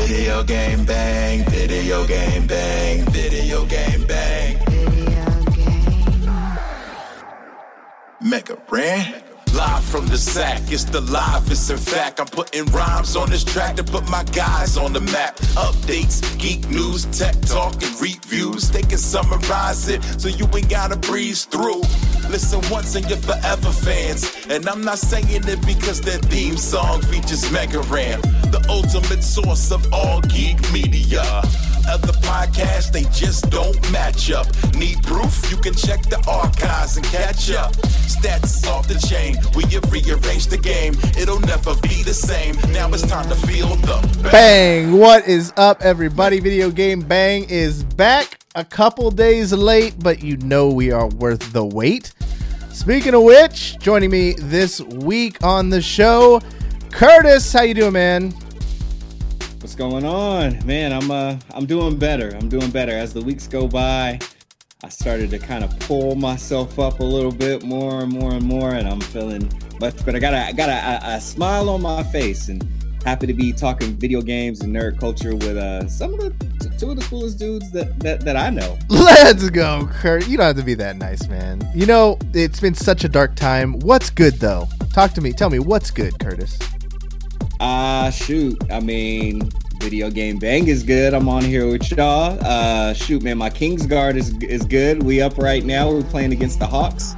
Video game bang, video game bang, video game bang. Video game. Mega Ran. Live from the sack, it's the livest. In fact, I'm putting rhymes on this track to put my guys on the map. Updates, geek news, tech talk, and reviews. They can summarize it so you ain't gotta breeze through. Listen once and you're forever fans. And I'm not saying it because their theme song features Mega Ran, the ultimate source of all geek media. Other podcasts, they just don't match up. Need proof? You can check the archives and catch up. Stats off the chain, we have rearranged the game. It'll never be the same. Now it's time to feel the bang. What is up, everybody? Video Game Bang is back. A couple days late, but you know we are worth the wait. Speaking of which, joining me this week on the show, Curtis. How you doing, man? What's going on, man? I'm doing better. As the weeks go by, I started to kind of pull myself up a little bit more and more, and I'm feeling much better. I got a smile on my face, and happy to be talking video games and nerd culture with two of the coolest dudes that I know. Let's go, Kurt. You don't have to be that nice, man. You know, it's been such a dark time. What's good, though? Talk to me. Tell me what's good, Curtis. Shoot. I mean, Video Game Bang is good. I'm on here with y'all. Shoot, man, my Kingsguard is good. We up right now. We're playing against the Hawks.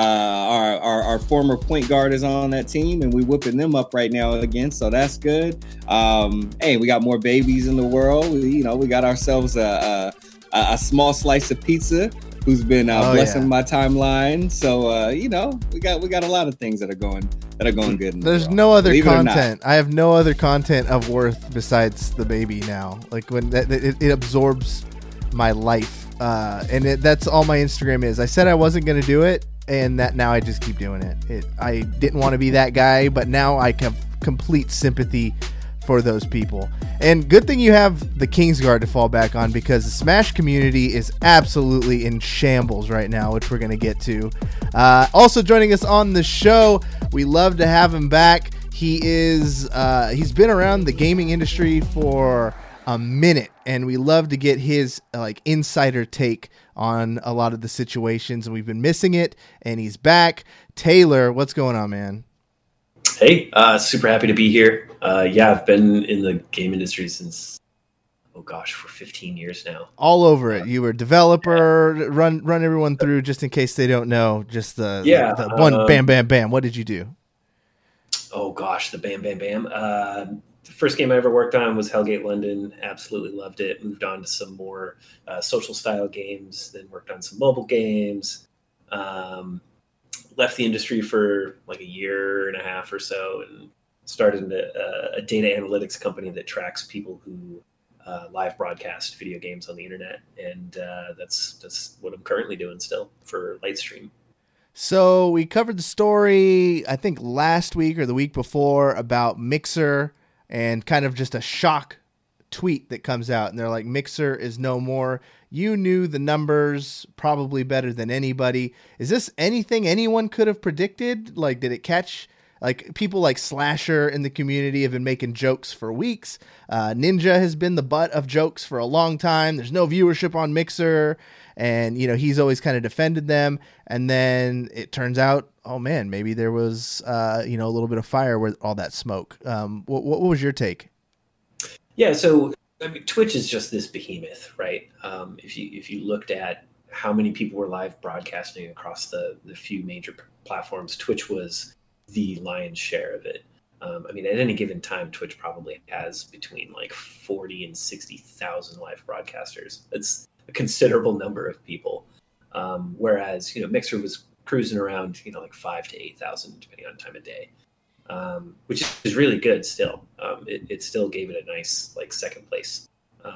Our former point guard is on that team, and we whipping them up right now again. So that's good. Hey, we got more babies in the world. We got ourselves a small slice of pizza who's been blessing my timeline. So we got a lot of things that are going good. There's no other content. I have no other content of worth besides the baby now. Like when it absorbs my life, and that's all my Instagram is. I said I wasn't going to do it, and that now I just keep doing it. I didn't want to be that guy, but now I have complete sympathy for those people. And good thing you have the Kingsguard to fall back on, because the Smash community is absolutely in shambles right now, which we're going to get to. Also joining us on the show, we love to have him back. He's been around the gaming industry for a minute, and we love to get his insider take on a lot of the situations, and we've been missing it, and he's back. Taylor, what's going on, man? Hey, super happy to be here. I've been in the game industry since, for 15 years now. All over it. You were a developer. Run everyone through, just in case they don't know, just the one bam, bam, bam. What did you do? The bam, bam, bam. The first game I ever worked on was Hellgate London. Absolutely loved it. Moved on to some more social style games, then worked on some mobile games. Left the industry for like a year and a half or so, and started a data analytics company that tracks people who live broadcast video games on the internet. And that's what I'm currently doing still for Lightstream. So we covered the story, I think last week or the week before, about Mixer, and kind of just a shock tweet that comes out, and they're like, Mixer is no more. You knew the numbers probably better than anybody. Is this anything anyone could have predicted? Like, did it catch? Like, people like Slasher in the community have been making jokes for weeks. Ninja has been the butt of jokes for a long time. There's no viewership on Mixer, and he's always kind of defended them. And then it turns out, oh man, maybe there was a little bit of fire with all that smoke. What was your take? Yeah, so I mean, Twitch is just this behemoth, right? If you looked at how many people were live broadcasting across the few major platforms, Twitch was the lion's share of it. At any given time, Twitch probably has between 40 and 60,000 live broadcasters. It's a considerable number of people. Whereas Mixer was cruising around 5,000 to 8,000 depending on time of day. Which is really good still. It still gave it a nice second place.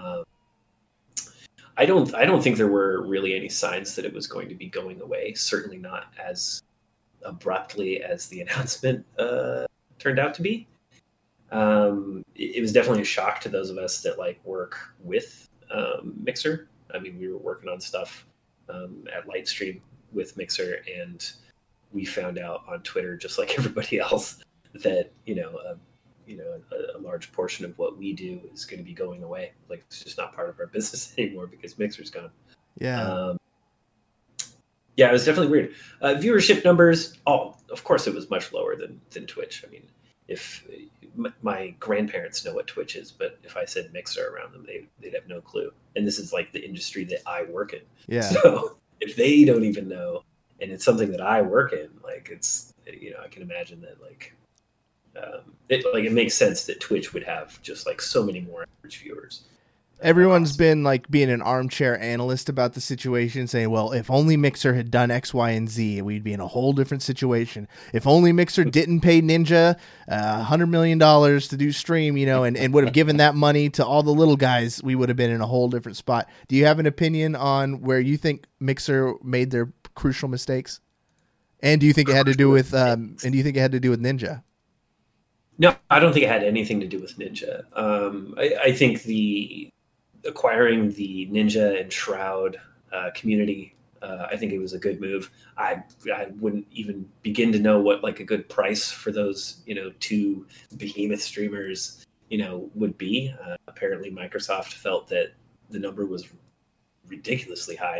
I don't think there were really any signs that it was going to be going away. Certainly not as abruptly as the announcement turned out to be. It was definitely a shock to those of us that work with Mixer. I mean, we were working on stuff at Lightstream with Mixer, and we found out on Twitter, just like everybody else, that a large portion of what we do is going to be going away. Like, it's just not part of our business anymore because Mixer's gone. Yeah. Yeah, it was definitely weird. Viewership numbers, of course, it was much lower than Twitch. I mean, if my grandparents know what Twitch is, but if I said Mixer around them, they'd have no clue. And this is like the industry that I work in. Yeah. So if they don't even know, and it's something that I work in, like, it's, I can imagine that, like, it makes sense that Twitch would have just like so many more average viewers. Everyone's been like being an armchair analyst about the situation, saying, well, if only Mixer had done X, Y, and Z, we'd be in a whole different situation. If only Mixer didn't pay Ninja $100 million to do stream, and would have given that money to all the little guys, we would have been in a whole different spot. Do you have an opinion on where you think Mixer made their crucial mistakes? And do you think it had to do with Ninja? No, I don't think it had anything to do with Ninja. I think acquiring the Ninja and Shroud community, I think it was a good move. I wouldn't even begin to know what like a good price for those, two behemoth streamers, would be. Apparently Microsoft felt that the number was ridiculously high.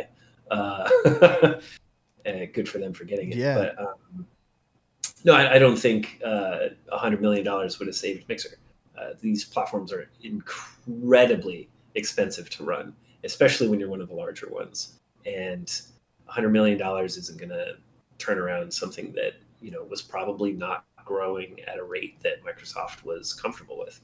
Good for them for getting it. Yeah. But no, I don't think $100 million would have saved Mixer. These platforms are incredibly expensive to run, especially when you're one of the larger ones. And $100 million isn't going to turn around something that, was probably not growing at a rate that Microsoft was comfortable with.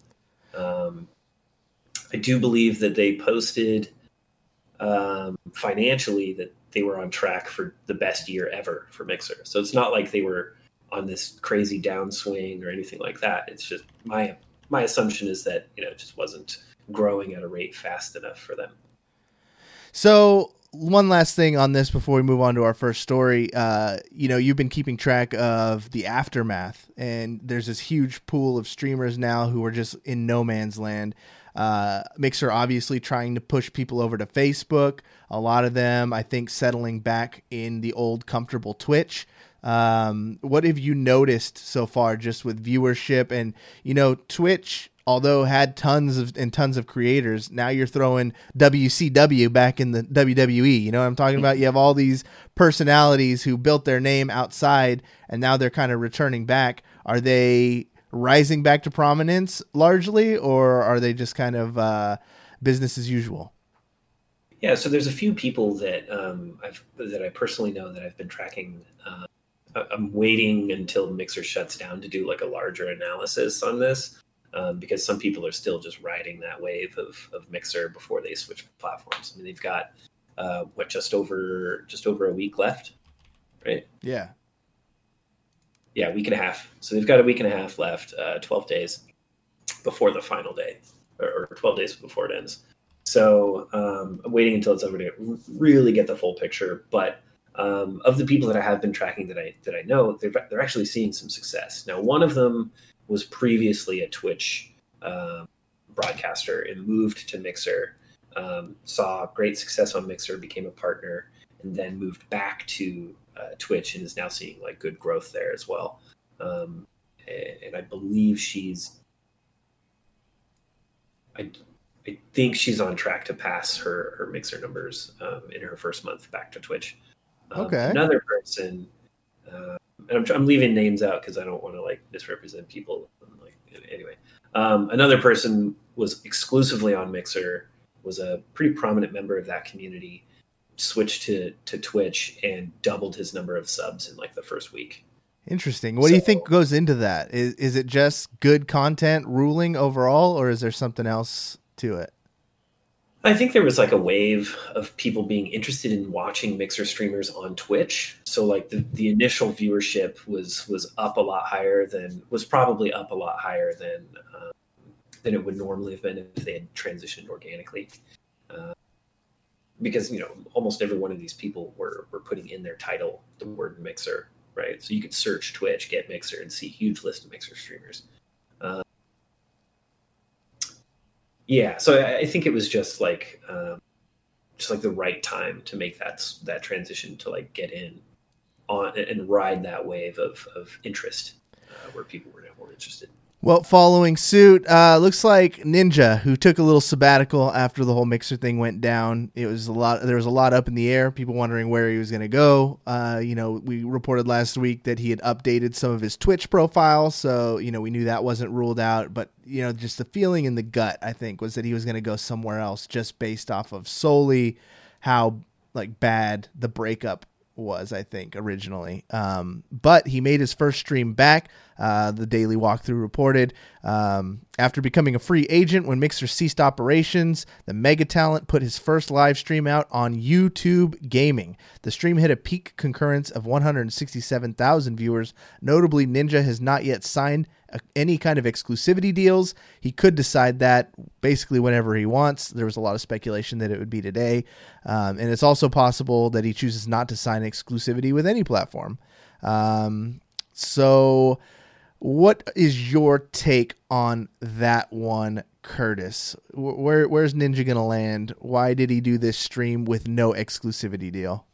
I do believe that they posted financially that they were on track for the best year ever for Mixer. So it's not like they were on this crazy downswing or anything like that. It's just my assumption is that, it just wasn't growing at a rate fast enough for them. So one last thing on this before we move on to our first story. You've been keeping track of the aftermath, and there's this huge pool of streamers now who are just in no man's land. Mixer obviously trying to push people over to Facebook. A lot of them, I think, settling back in the old comfortable Twitch. What have you noticed so far just with viewership? And, Twitch, although had tons of creators, now you're throwing WCW back in the WWE. You know what I'm talking about? You have all these personalities who built their name outside, and now they're kind of returning back. Are they rising back to prominence largely, or are they just kind of business as usual? Yeah, so there's a few people that I personally know that I've been tracking. I'm waiting until Mixer shuts down to do like a larger analysis on this, because some people are still just riding that wave of Mixer before they switch platforms. I mean, they've got just over a week left, right? Yeah, a week and a half. So they've got a week and a half left, 12 days before the final day, or 12 days before it ends. So I'm waiting until it's over to really get the full picture, but. Of the people that I have been tracking that I know, they're actually seeing some success. Now, one of them was previously a Twitch broadcaster and moved to Mixer, saw great success on Mixer, became a partner, and then moved back to Twitch and is now seeing like good growth there as well. And I believe I think she's on track to pass her Mixer numbers in her first month back to Twitch. Okay. Another person, and I'm leaving names out because I don't want to like misrepresent people. Anyway, another person was exclusively on Mixer, was a pretty prominent member of that community, switched to Twitch and doubled his number of subs in like the first week. Interesting. What do you think goes into that? Is it just good content ruling overall, or is there something else to it? I think there was like a wave of people being interested in watching Mixer streamers on Twitch. So like the initial viewership was probably up a lot higher than it would normally have been if they had transitioned organically. Because, almost every one of these people were putting in their title the word Mixer, right? So you could search Twitch, get Mixer, and see a huge list of Mixer streamers. Yeah, so I think it was just like the right time to make that transition to like get in on and ride that wave of interest where people were now more interested. Well, following suit, looks like Ninja, who took a little sabbatical after the whole Mixer thing went down. There was a lot up in the air. People wondering where he was going to go. We reported last week that he had updated some of his Twitch profiles, so we knew that wasn't ruled out. But just the feeling in the gut, I think, was that he was going to go somewhere else, just based off of solely how bad the breakup was, I think, originally. But he made his first stream back. The Daily Walkthrough reported, after becoming a free agent when Mixer ceased operations, the mega talent put his first live stream out on YouTube Gaming. The stream hit a peak concurrence of 167,000 viewers. Notably, Ninja has not yet signed any kind of exclusivity deals. He could decide that basically whenever he wants. There was a lot of speculation that it would be today. And it's also possible that he chooses not to sign exclusivity with any platform. So what is your take on that one, Curtis? Where's Ninja going to land? Why did he do this stream with no exclusivity deal?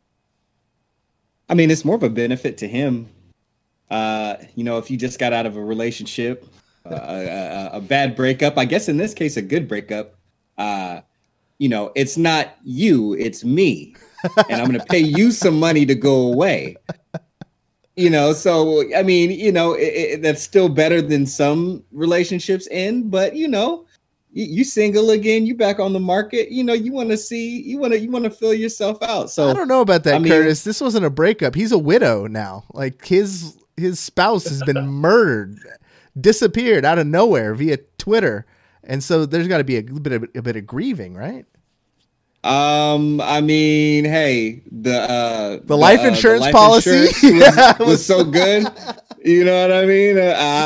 I mean, it's more of a benefit to him. If you just got out of a relationship, a bad breakup, I guess in this case, a good breakup, it's not you, it's me. And I'm going to pay you some money to go away. So, I mean, that's still better than some relationships end, but, you single again, you back on the market, you want to fill yourself out. So I don't know about that, Curtis. This wasn't a breakup. He's a widow now. His spouse has been murdered, disappeared out of nowhere via Twitter. And so there's got to be a bit of grieving, right? I mean, hey, the life insurance policy was so good. You know what I mean?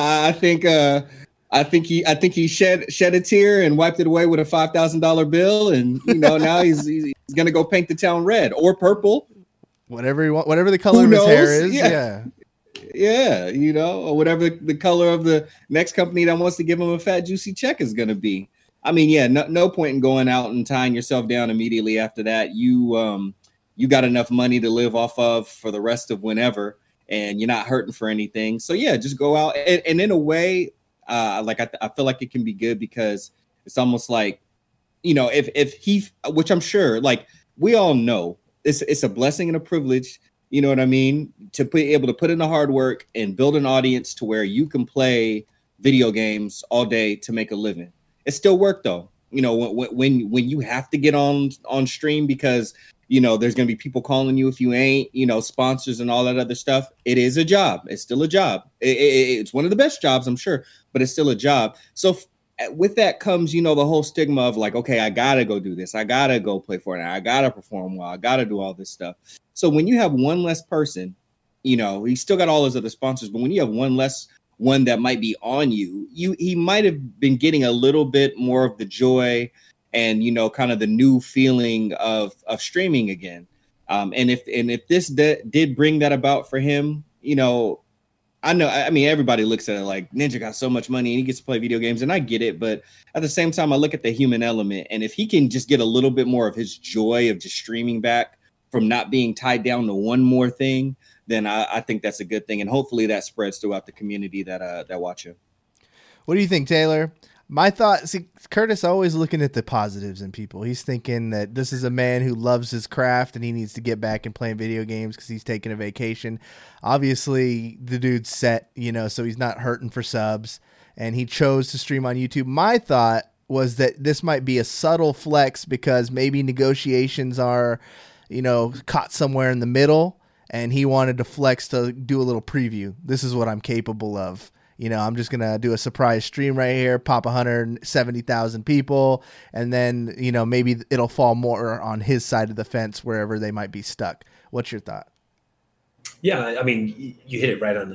I think he shed a tear and wiped it away with a $5,000 bill, and now he's gonna go paint the town red or purple, whatever he want, whatever the color of his hair is. Yeah, or whatever the color of the next company that wants to give him a fat juicy check is gonna be. I mean, no point in going out and tying yourself down immediately after that. You got enough money to live off of for the rest of whenever, and you're not hurting for anything. So yeah, just go out. And in a way, I feel like it can be good because it's almost like, if he, which I'm sure, we all know, it's a blessing and a privilege. You know what I mean? To be able to put in the hard work and build an audience to where you can play video games all day to make a living. It's still work though. When you have to get on stream because, there's going to be people calling you if you ain't, sponsors and all that other stuff. It is a job. It's still a job. It's one of the best jobs, I'm sure, but it's still a job. So with that comes, the whole stigma of okay, I got to go do this. I got to go play Fortnite. I got to perform well. I got to do all this stuff. So when you have one less person, he still got all his other sponsors, but when you have one that might be on he might have been getting a little bit more of the joy and, kind of the new feeling of streaming again. And if this did bring that about for him, everybody looks at it like Ninja got so much money and he gets to play video games, and I get it. But at the same time, I look at the human element, and if he can just get a little bit more of his joy of just streaming back from not being tied down to one more thing, then I think that's a good thing. And hopefully that spreads throughout the community that watch him. What do you think, Taylor? My thought, Curtis always looking at the positives in people. He's thinking that this is a man who loves his craft and he needs to get back and playing video games because he's taking a vacation. Obviously, the dude's set, so he's not hurting for subs, and he chose to stream on YouTube. My thought was that this might be a subtle flex because maybe negotiations are, caught somewhere in the middle, and he wanted to flex to do a little preview. This is what I'm capable of. I'm just going to do a surprise stream right here, pop 170,000 people, and then, maybe it'll fall more on his side of the fence wherever they might be stuck. What's your thought? Yeah, I mean, you hit it right on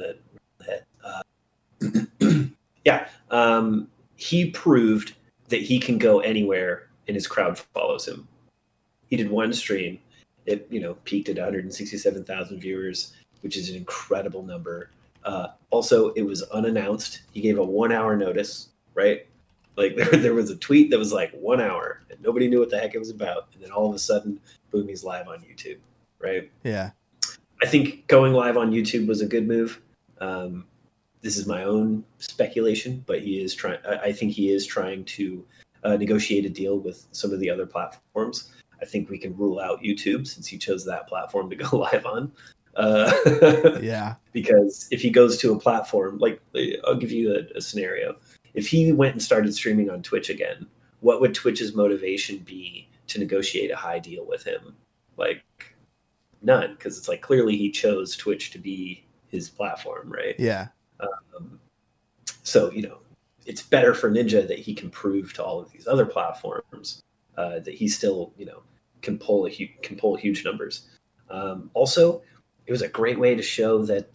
the head. He proved that he can go anywhere and his crowd follows him. He did one stream. It, peaked at 167,000 viewers, which is an incredible number. Also, it was unannounced. He gave a 1 hour notice, right? There was a tweet that was 1 hour and nobody knew what the heck it was about. And then all of a sudden, boom, he's live on YouTube, right? Yeah. I think going live on YouTube was a good move. this is my own speculation, but he is trying. I think he is trying to negotiate a deal with some of the other platforms. I think we can rule out YouTube since he chose that platform to go live on. Yeah. Because if he goes to a platform, like I'll give you a scenario. If he went and started streaming on Twitch again, what would Twitch's motivation be to negotiate a high deal with him? Like none, because it's like clearly he chose Twitch to be his platform, right? Yeah. So, it's better for Ninja that he can prove to all of these other platforms that he still, can pull huge numbers. Also, it was a great way to show that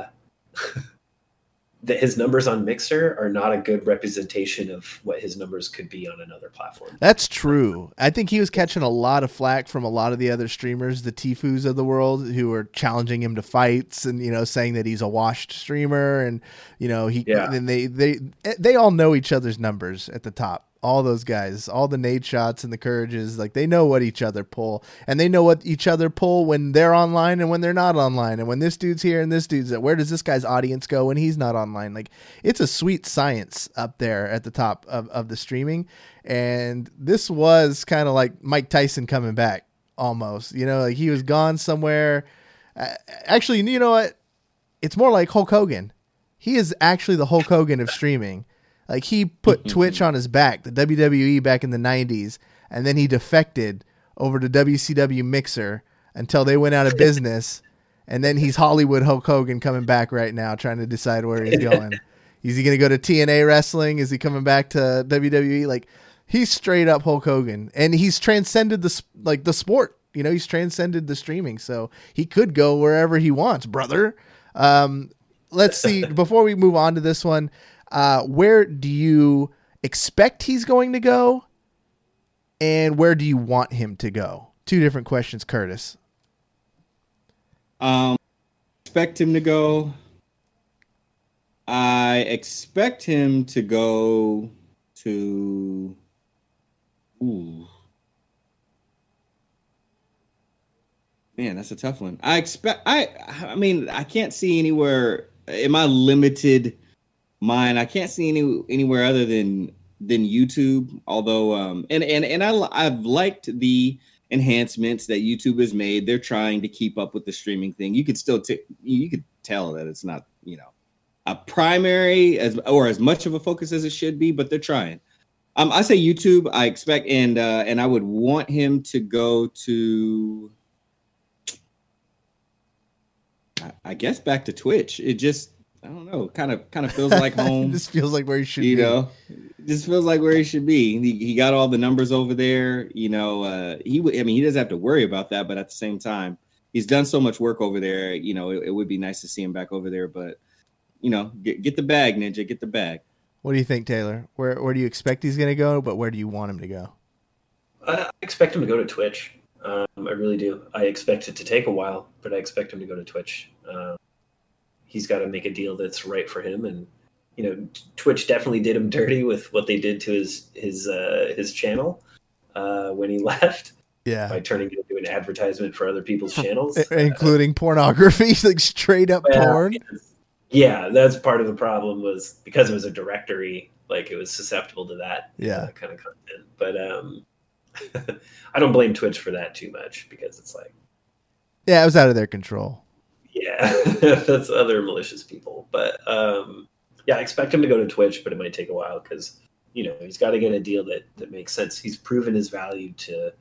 that his numbers on Mixer are not a good representation of what his numbers could be on another platform. That's true. I think he was catching a lot of flack from a lot of the other streamers, the Tifus of the world, who were challenging him to fights and, saying that he's a washed streamer. And, and they all know each other's numbers at the top. All those guys, all the nade shots and the courages, like they know what each other pull, and they know what each other pull when they're online and when they're not online, and when this dude's here and this dude's there. Where does this guy's audience go when he's not online? Like it's a sweet science up there at the top of the streaming. And this was kind of like Mike Tyson coming back almost, like he was gone somewhere. Actually, you know what? It's more like Hulk Hogan. He is actually the Hulk Hogan of streaming. Like he put Twitch on his back, the WWE back in the 90s, and then he defected over to WCW Mixer until they went out of business. And then he's Hollywood Hulk Hogan coming back right now, trying to decide where he's going. Is he going to go to TNA wrestling? Is he coming back to WWE? Like he's straight up Hulk Hogan, and he's transcended the sport. He's transcended the streaming, so he could go wherever he wants, brother. Let's see. Before we move on to this one. Where do you expect he's going to go, and where do you want him to go? Two different questions, Curtis. Expect him to go. I expect him to go to. Ooh. Man, that's a tough one. I mean, I can't see anywhere in my limited mind. I can't see anywhere other than YouTube. Although, I've liked the enhancements that YouTube has made. They're trying to keep up with the streaming thing. You could still you could tell that it's not a primary as much of a focus as it should be, but they're trying. I say YouTube. I expect and I would want him to go to. I guess back to Twitch. It just. I don't know. Kind of feels like home. This feels like where he should be. Just feels like where he should be. He got all the numbers over there. He doesn't have to worry about that. But at the same time, he's done so much work over there. It would be nice to see him back over there. But get the bag, Ninja. Get the bag. What do you think, Taylor? Where do you expect he's going to go? But where do you want him to go? I expect him to go to Twitch. I really do. I expect it to take a while, but I expect him to go to Twitch. He's got to make a deal that's right for him, and Twitch definitely did him dirty with what they did to his channel when he left. Yeah, by turning it into an advertisement for other people's channels, including pornography, like straight up porn. Yeah, that's part of the problem was because it was a directory, like it was susceptible to that kind of content. But I don't blame Twitch for that too much because it's like, it was out of their control. Yeah, that's other malicious people. But I expect him to go to Twitch, but it might take a while because, he's got to get a deal that makes sense. He's proven his value to,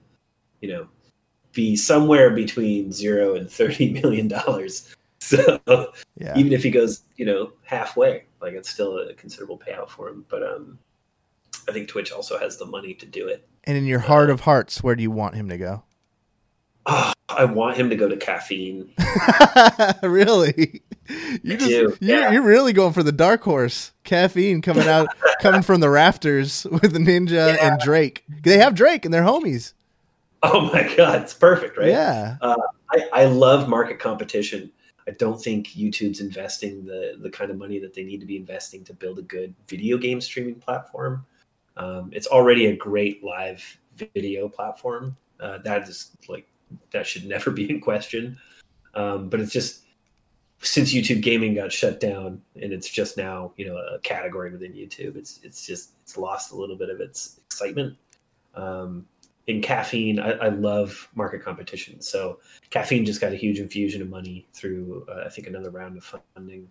be somewhere between $0 and $30 million. So even if he goes, halfway, like it's still a considerable payout for him. But I think Twitch also has the money to do it. And in your heart of hearts, where do you want him to go? Oh, I want him to go to Caffeine. Really? You're really going for the dark horse. Caffeine coming from the rafters with Ninja and Drake. They have Drake and they're homies. Oh my God, it's perfect, right? Yeah. I love market competition. I don't think YouTube's investing the kind of money that they need to be investing to build a good video game streaming platform. It's already a great live video platform. That should never be in question. But it's just, since YouTube gaming got shut down and it's just now, a category within YouTube, it's lost a little bit of its excitement. In Caffeine, I love market competition. So Caffeine just got a huge infusion of money through, I think, another round of funding.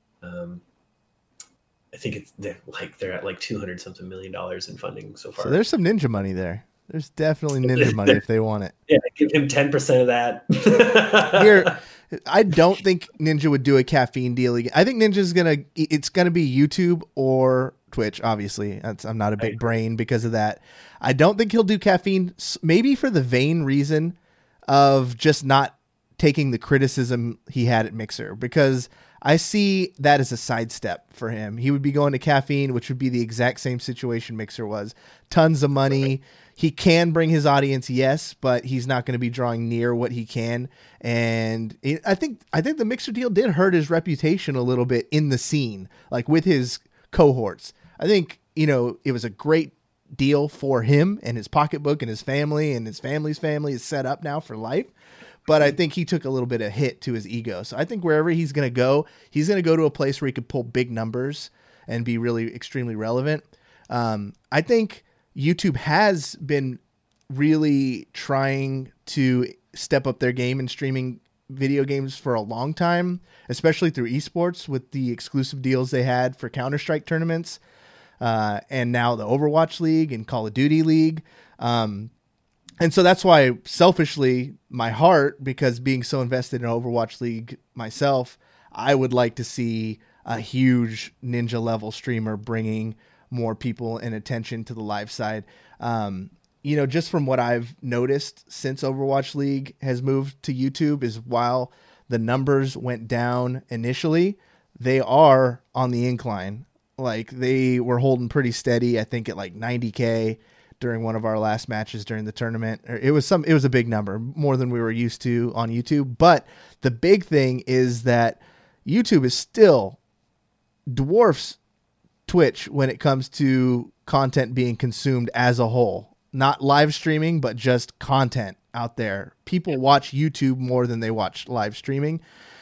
I think they're at like $200 something million in funding so far. So there's some Ninja money there. There's definitely Ninja money if they want it. Yeah, give him 10% of that. Here, I don't think Ninja would do a Caffeine deal again. I think Ninja's it's gonna be YouTube or Twitch. Obviously, I'm not a big brain because of that. I don't think he'll do Caffeine, maybe for the vain reason of just not taking the criticism he had at Mixer, because I see that as a sidestep for him. He would be going to Caffeine, which would be the exact same situation Mixer was. Tons of money. He can bring his audience, yes, but he's not going to be drawing near what he can. And I think the Mixer deal did hurt his reputation a little bit in the scene, like with his cohorts. I think, it was a great deal for him and his pocketbook and his family, and his family's family is set up now for life. But I think he took a little bit of hit to his ego. So I think wherever he's going to go to a place where he could pull big numbers and be really extremely relevant. I think YouTube has been really trying to step up their game in streaming video games for a long time, especially through esports with the exclusive deals they had for Counter-Strike tournaments, and now the Overwatch League and Call of Duty League. And so that's why, selfishly, my heart, because being so invested in Overwatch League myself, I would like to see a huge Ninja level streamer bringing more people and attention to the live side. Just from what I've noticed since Overwatch League has moved to YouTube, is while the numbers went down initially, they are on the incline. Like, they were holding pretty steady, I think at like 90K during one of our last matches during the tournament. It was a big number, more than we were used to on YouTube. But the big thing is that YouTube is still dwarfs Twitch when it comes to content being consumed as a whole. Not live streaming, but just content out there. People watch YouTube more than they watch live streaming.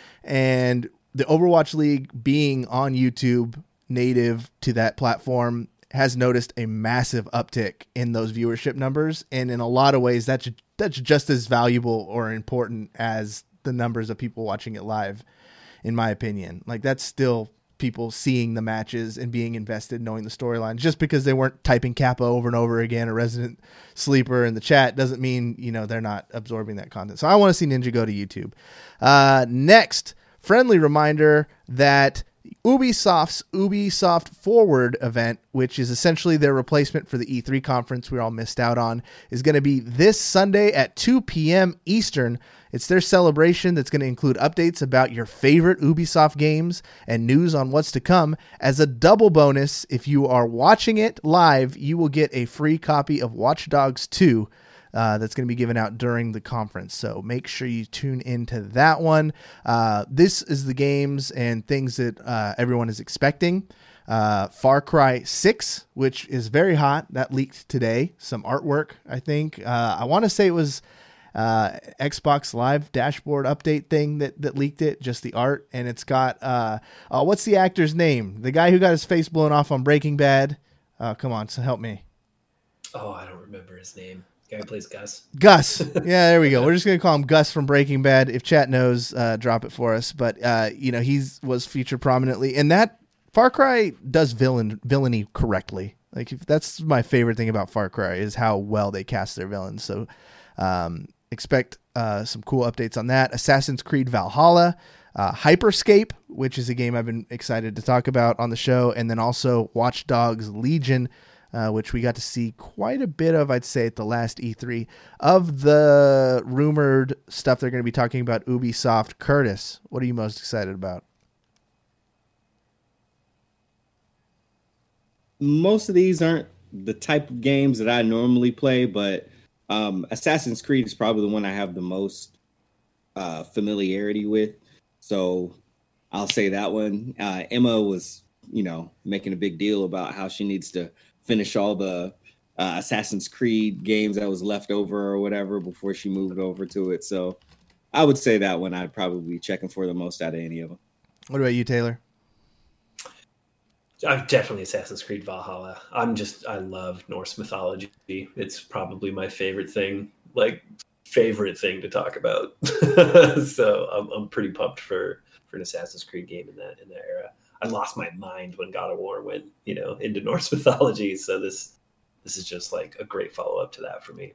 And the Overwatch League being on YouTube, native to that platform, has noticed a massive uptick in those viewership numbers. And in a lot of ways, that's just as valuable or important as the numbers of people watching it live, in my opinion. Like, that's still people seeing the matches and being invested, knowing the storyline. Just because they weren't typing Kappa over and over again, or Resident Sleeper in the chat, doesn't mean, they're not absorbing that content. So I want to see Ninja go to YouTube. Next, friendly reminder that Ubisoft's Ubisoft Forward event, which is essentially their replacement for the E3 conference we all missed out on, is going to be this Sunday at 2 p.m. Eastern. It's their celebration that's going to include updates about your favorite Ubisoft games and news on what's to come. As a double bonus, if you are watching it live, you will get a free copy of Watch Dogs 2 that's going to be given out during the conference. So make sure you tune into that one. This is the games and things that everyone is expecting. Far Cry 6, which is very hot. That leaked today. Some artwork, I think. I want to say it was Xbox Live dashboard update thing that leaked it, just the art. And it's got, what's the actor's name? The guy who got his face blown off on Breaking Bad. Come on, so help me. Oh, I don't remember his name. The guy who plays Gus. Gus. Yeah, there we go. We're just going to call him Gus from Breaking Bad. If chat knows, drop it for us. But, he was featured prominently. And that Far Cry does villainy correctly. Like, that's my favorite thing about Far Cry, is how well they cast their villains. So expect some cool updates on that. Assassin's Creed Valhalla. Hyperscape, which is a game I've been excited to talk about on the show. And then also Watch Dogs Legion, which we got to see quite a bit of, I'd say, at the last E3. Of the rumored stuff they're going to be talking about Ubisoft, Curtis, what are you most excited about? Most of these aren't the type of games that I normally play, but Assassin's Creed is probably the one I have the most familiarity with. So I'll say that one. Emma was, making a big deal about how she needs to finish all the Assassin's Creed games that was left over or whatever before she moved over to it. So I would say that one I'd probably be checking for the most out of any of them. What about you, Taylor? I'm definitely Assassin's Creed Valhalla. I love Norse mythology. It's probably my favorite thing to talk about. So I'm pretty pumped for an Assassin's Creed game in that era. I lost my mind when God of War went, into Norse mythology. So this is just like a great follow up to that for me.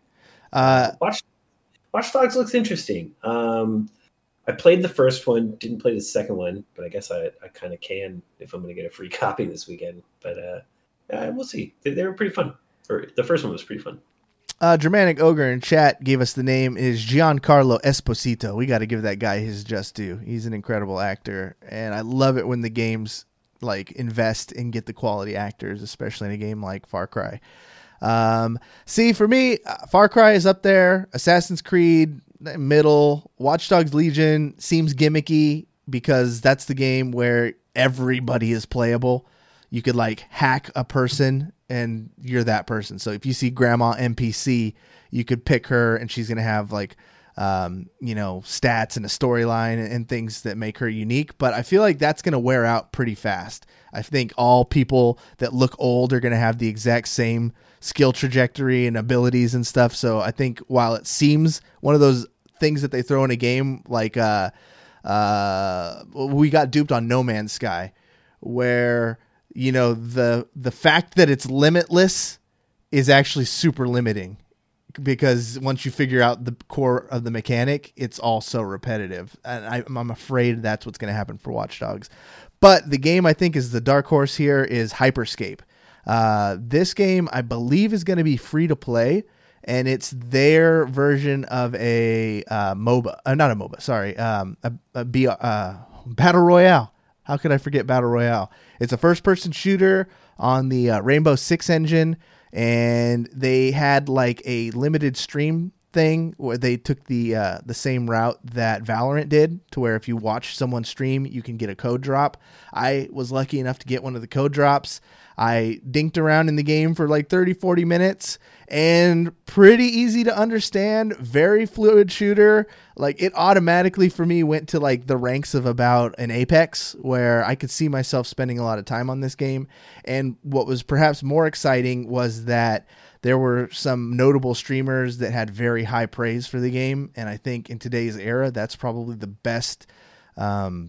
Watch Dogs looks interesting. I played the first one, didn't play the second one, but I guess I kind of can if I'm going to get a free copy this weekend. But we'll see. They were pretty fun. Or the first one was pretty fun. Germanic Ogre in chat gave us the name is Giancarlo Esposito. We got to give that guy his just due. He's an incredible actor, and I love it when the games invest and get the quality actors, especially in a game like Far Cry. See, for me, Far Cry is up there. Assassin's Creed, middle. Watch Dogs Legion seems gimmicky because that's the game where everybody is playable. You could hack a person and you're that person. So if you see Grandma NPC, you could pick her and she's going to have stats and a storyline and things that make her unique. But I feel like that's going to wear out pretty fast. I think all people that look old are going to have the exact same skill trajectory and abilities and stuff. So I think while it seems one of those things that they throw in a game, we got duped on No Man's Sky, where the fact that it's limitless is actually super limiting, because once you figure out the core of the mechanic, it's all so repetitive. And I'm afraid that's what's going to happen for Watch Dogs. But the game I think is the dark horse here is Hyperscape. This game, I believe, is going to be free to play, and it's their version of a MOBA. Not a MOBA, sorry. Battle Royale. How could I forget Battle Royale? It's a first-person shooter on the Rainbow Six engine, and they had a limited stream thing where they took the same route that Valorant did, to where if you watch someone stream, you can get a code drop. I was lucky enough to get one of the code drops. I dinked around in the game for 30-40 minutes, and pretty easy to understand, very fluid shooter. It automatically for me went to the ranks of about an Apex, where I could see myself spending a lot of time on this game. And what was perhaps more exciting was that there were some notable streamers that had very high praise for the game. And I think in today's era, that's probably the best, thumbs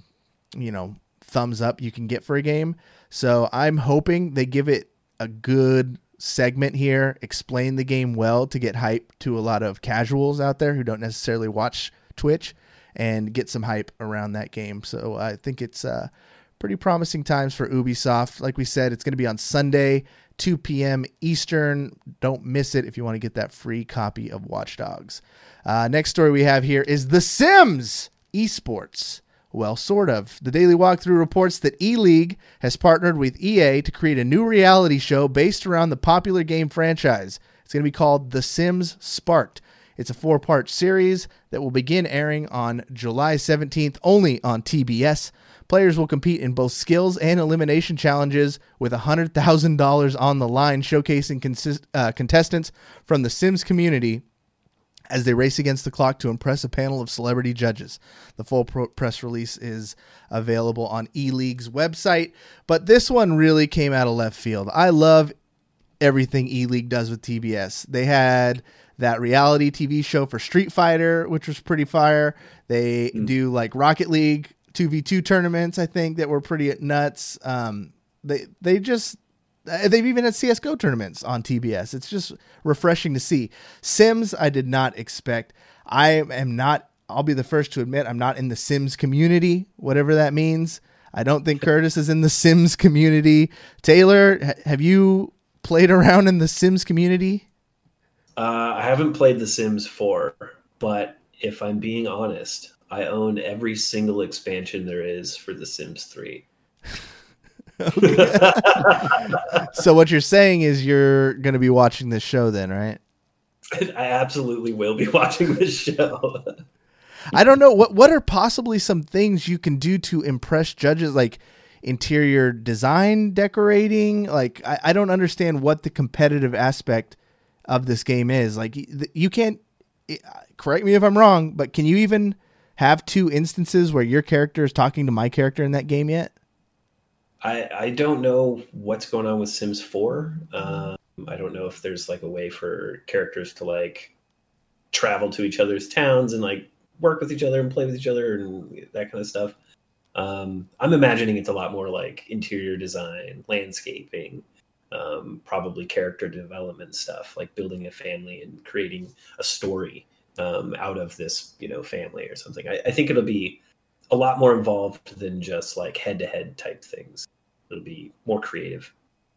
up you can get for a game. So I'm hoping they give it a good segment here, explain the game well to get hype to a lot of casuals out there who don't necessarily watch Twitch, and get some hype around that game. So I think it's pretty promising times for Ubisoft. Like we said, it's going to be on Sunday, 2 p.m. Eastern. Don't miss it if you want to get that free copy of Watch Dogs. Next story we have here is The Sims Esports. Well, sort of. The Daily Walkthrough reports that E-League has partnered with EA to create a new reality show based around the popular game franchise. It's going to be called The Sims Sparked. It's a 4-part series that will begin airing on July 17th, only on TBS. Players will compete in both skills and elimination challenges with $100,000 on the line, showcasing contestants from the Sims community as they race against the clock to impress a panel of celebrity judges. The full press release is available on E-League's website, but this one really came out of left field. I love everything E-League does with TBS. They had that reality TV show for Street Fighter, which was pretty fire. They do Rocket League 2v2 tournaments, I think, that were pretty nuts. They've even had CSGO tournaments on TBS. It's just refreshing to see. Sims, I did not expect. I'll be the first to admit, I'm not in the Sims community, whatever that means. I don't think Curtis is in the Sims community. Taylor, have you played around in the Sims community? I haven't played The Sims 4, but if I'm being honest, I own every single expansion there is for The Sims 3. So what you're saying is you're going to be watching this show then, right? I absolutely will be watching this show. I don't know. What are possibly some things you can do to impress judges, like interior design, decorating? I don't understand what the competitive aspect of this game is. You can't, correct me if I'm wrong, but can you even have two instances where your character is talking to my character in that game yet? I don't know what's going on with Sims 4. I don't know if there's like a way for characters to like travel to each other's towns and like work with each other and play with each other and that kind of stuff. I'm imagining it's a lot more like interior design, landscaping, probably character development stuff, like building a family and creating a story out of this, family or something. I think it'll be a lot more involved than just like head-to-head type things. It'll be more creative.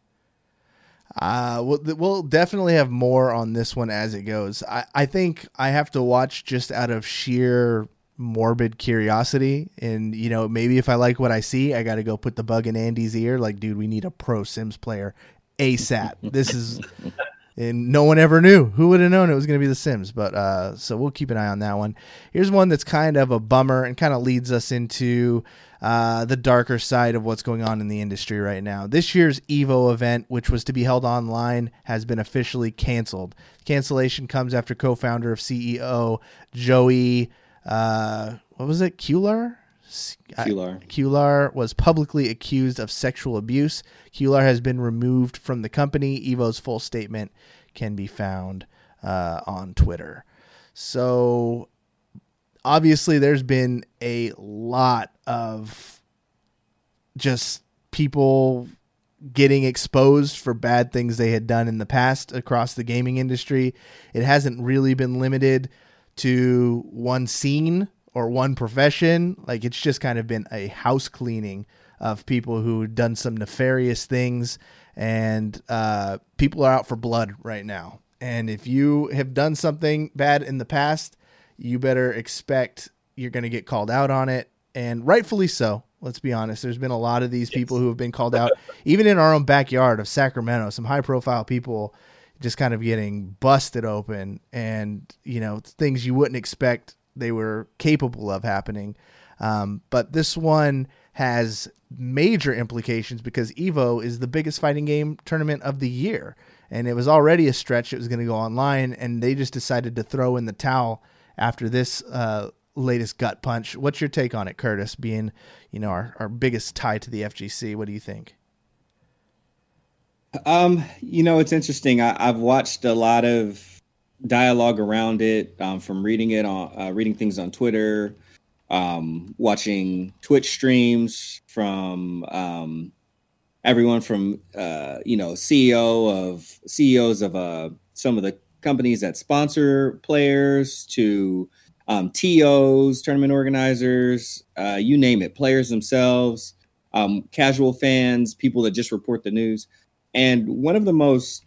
We'll definitely have more on this one as it goes. I think I have to watch just out of sheer morbid curiosity, and maybe if I like what I see, I got to go put the bug in Andy's ear. Like, dude, we need a pro Sims player ASAP. This is, and no one ever knew. Who would have known it was going to be The Sims? But so we'll keep an eye on that one. Here's one that's kind of a bummer and kind of leads us into the darker side of what's going on in the industry right now. This year's EVO event, which was to be held online, has been officially canceled. Cancellation comes after co-founder of CEO Joey, what was it? Cuellar was publicly accused of sexual abuse. Cuellar has been removed from the company. EVO's full statement can be found on Twitter. So obviously there's been a lot of just people getting exposed for bad things they had done in the past across the gaming industry. It hasn't really been limited to one scene or one profession. Like, it's just kind of been a house cleaning of people who done some nefarious things, and people are out for blood right now. And if you have done something bad in the past, you better expect you're going to get called out on it, and rightfully so. Let's be honest. There's been a lot of these people who have been called out, even in our own backyard of Sacramento, some high profile people just kind of getting busted open, and, things you wouldn't expect they were capable of happening. But this one has major implications because EVO is the biggest fighting game tournament of the year. And it was already a stretch. It was going to go online, and they just decided to throw in the towel after this latest gut punch. What's your take on it, Curtis, being, our biggest tie to the FGC? What do you think? It's interesting. I've watched a lot of dialogue around it, from reading things on Twitter, watching Twitch streams from everyone from CEOs of some of the companies that sponsor players to TOs, tournament organizers, you name it, players themselves, casual fans, people that just report the news. And one of the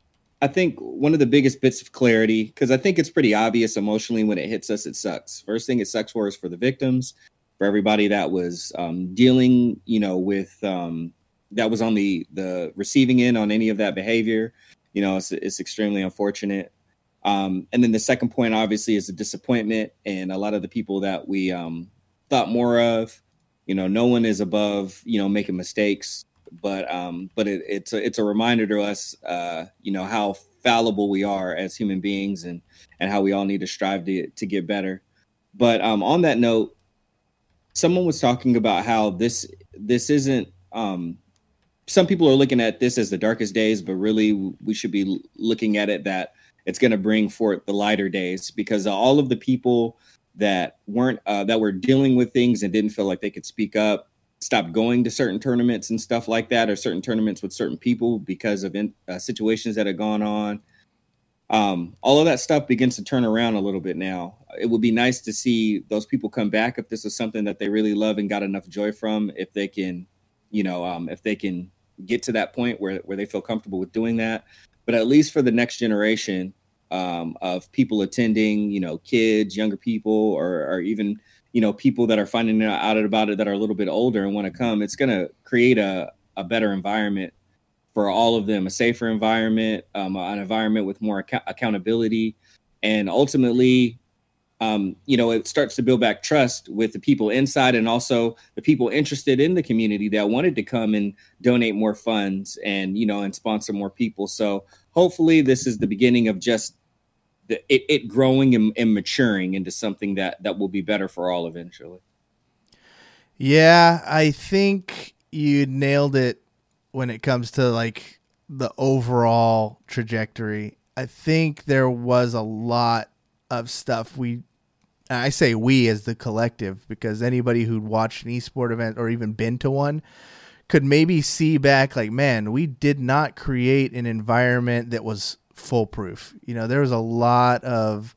biggest bits of clarity, because I think it's pretty obvious emotionally when it hits us, it sucks. First thing it sucks for is for the victims, for everybody that was dealing, with that was on the receiving end on any of that behavior. It's extremely unfortunate. And then the second point, obviously, is the disappointment, and a lot of the people that we thought more of. No one is above making mistakes. But it's a reminder to us, how fallible we are as human beings, and how we all need to strive to get better. But on that note, someone was talking about how this isn't. Some people are looking at this as the darkest days, but really we should be looking at it that it's going to bring forth the lighter days, because all of the people that were dealing with things and didn't feel like they could speak up, stopped going to certain tournaments and stuff like that, or certain tournaments with certain people because of situations that had gone on. All of that stuff begins to turn around a little bit now. It would be nice to see those people come back if this is something that they really love and got enough joy from, if they can, if they can get to that point where they feel comfortable with doing that. But at least for the next generation of people attending, kids, younger people, or even people that are finding out about it that are a little bit older and want to come, it's going to create a better environment for all of them, a safer environment, an environment with more accountability. And ultimately, it starts to build back trust with the people inside, and also the people interested in the community that wanted to come and donate more funds and, and sponsor more people. So hopefully this is the beginning of just it growing and maturing into something that will be better for all eventually. Yeah, I think you nailed it when it comes to like the overall trajectory. I think there was a lot of stuff I say we as the collective, because anybody who'd watched an esport event or even been to one could maybe see back like, man, we did not create an environment that was foolproof. There was a lot of,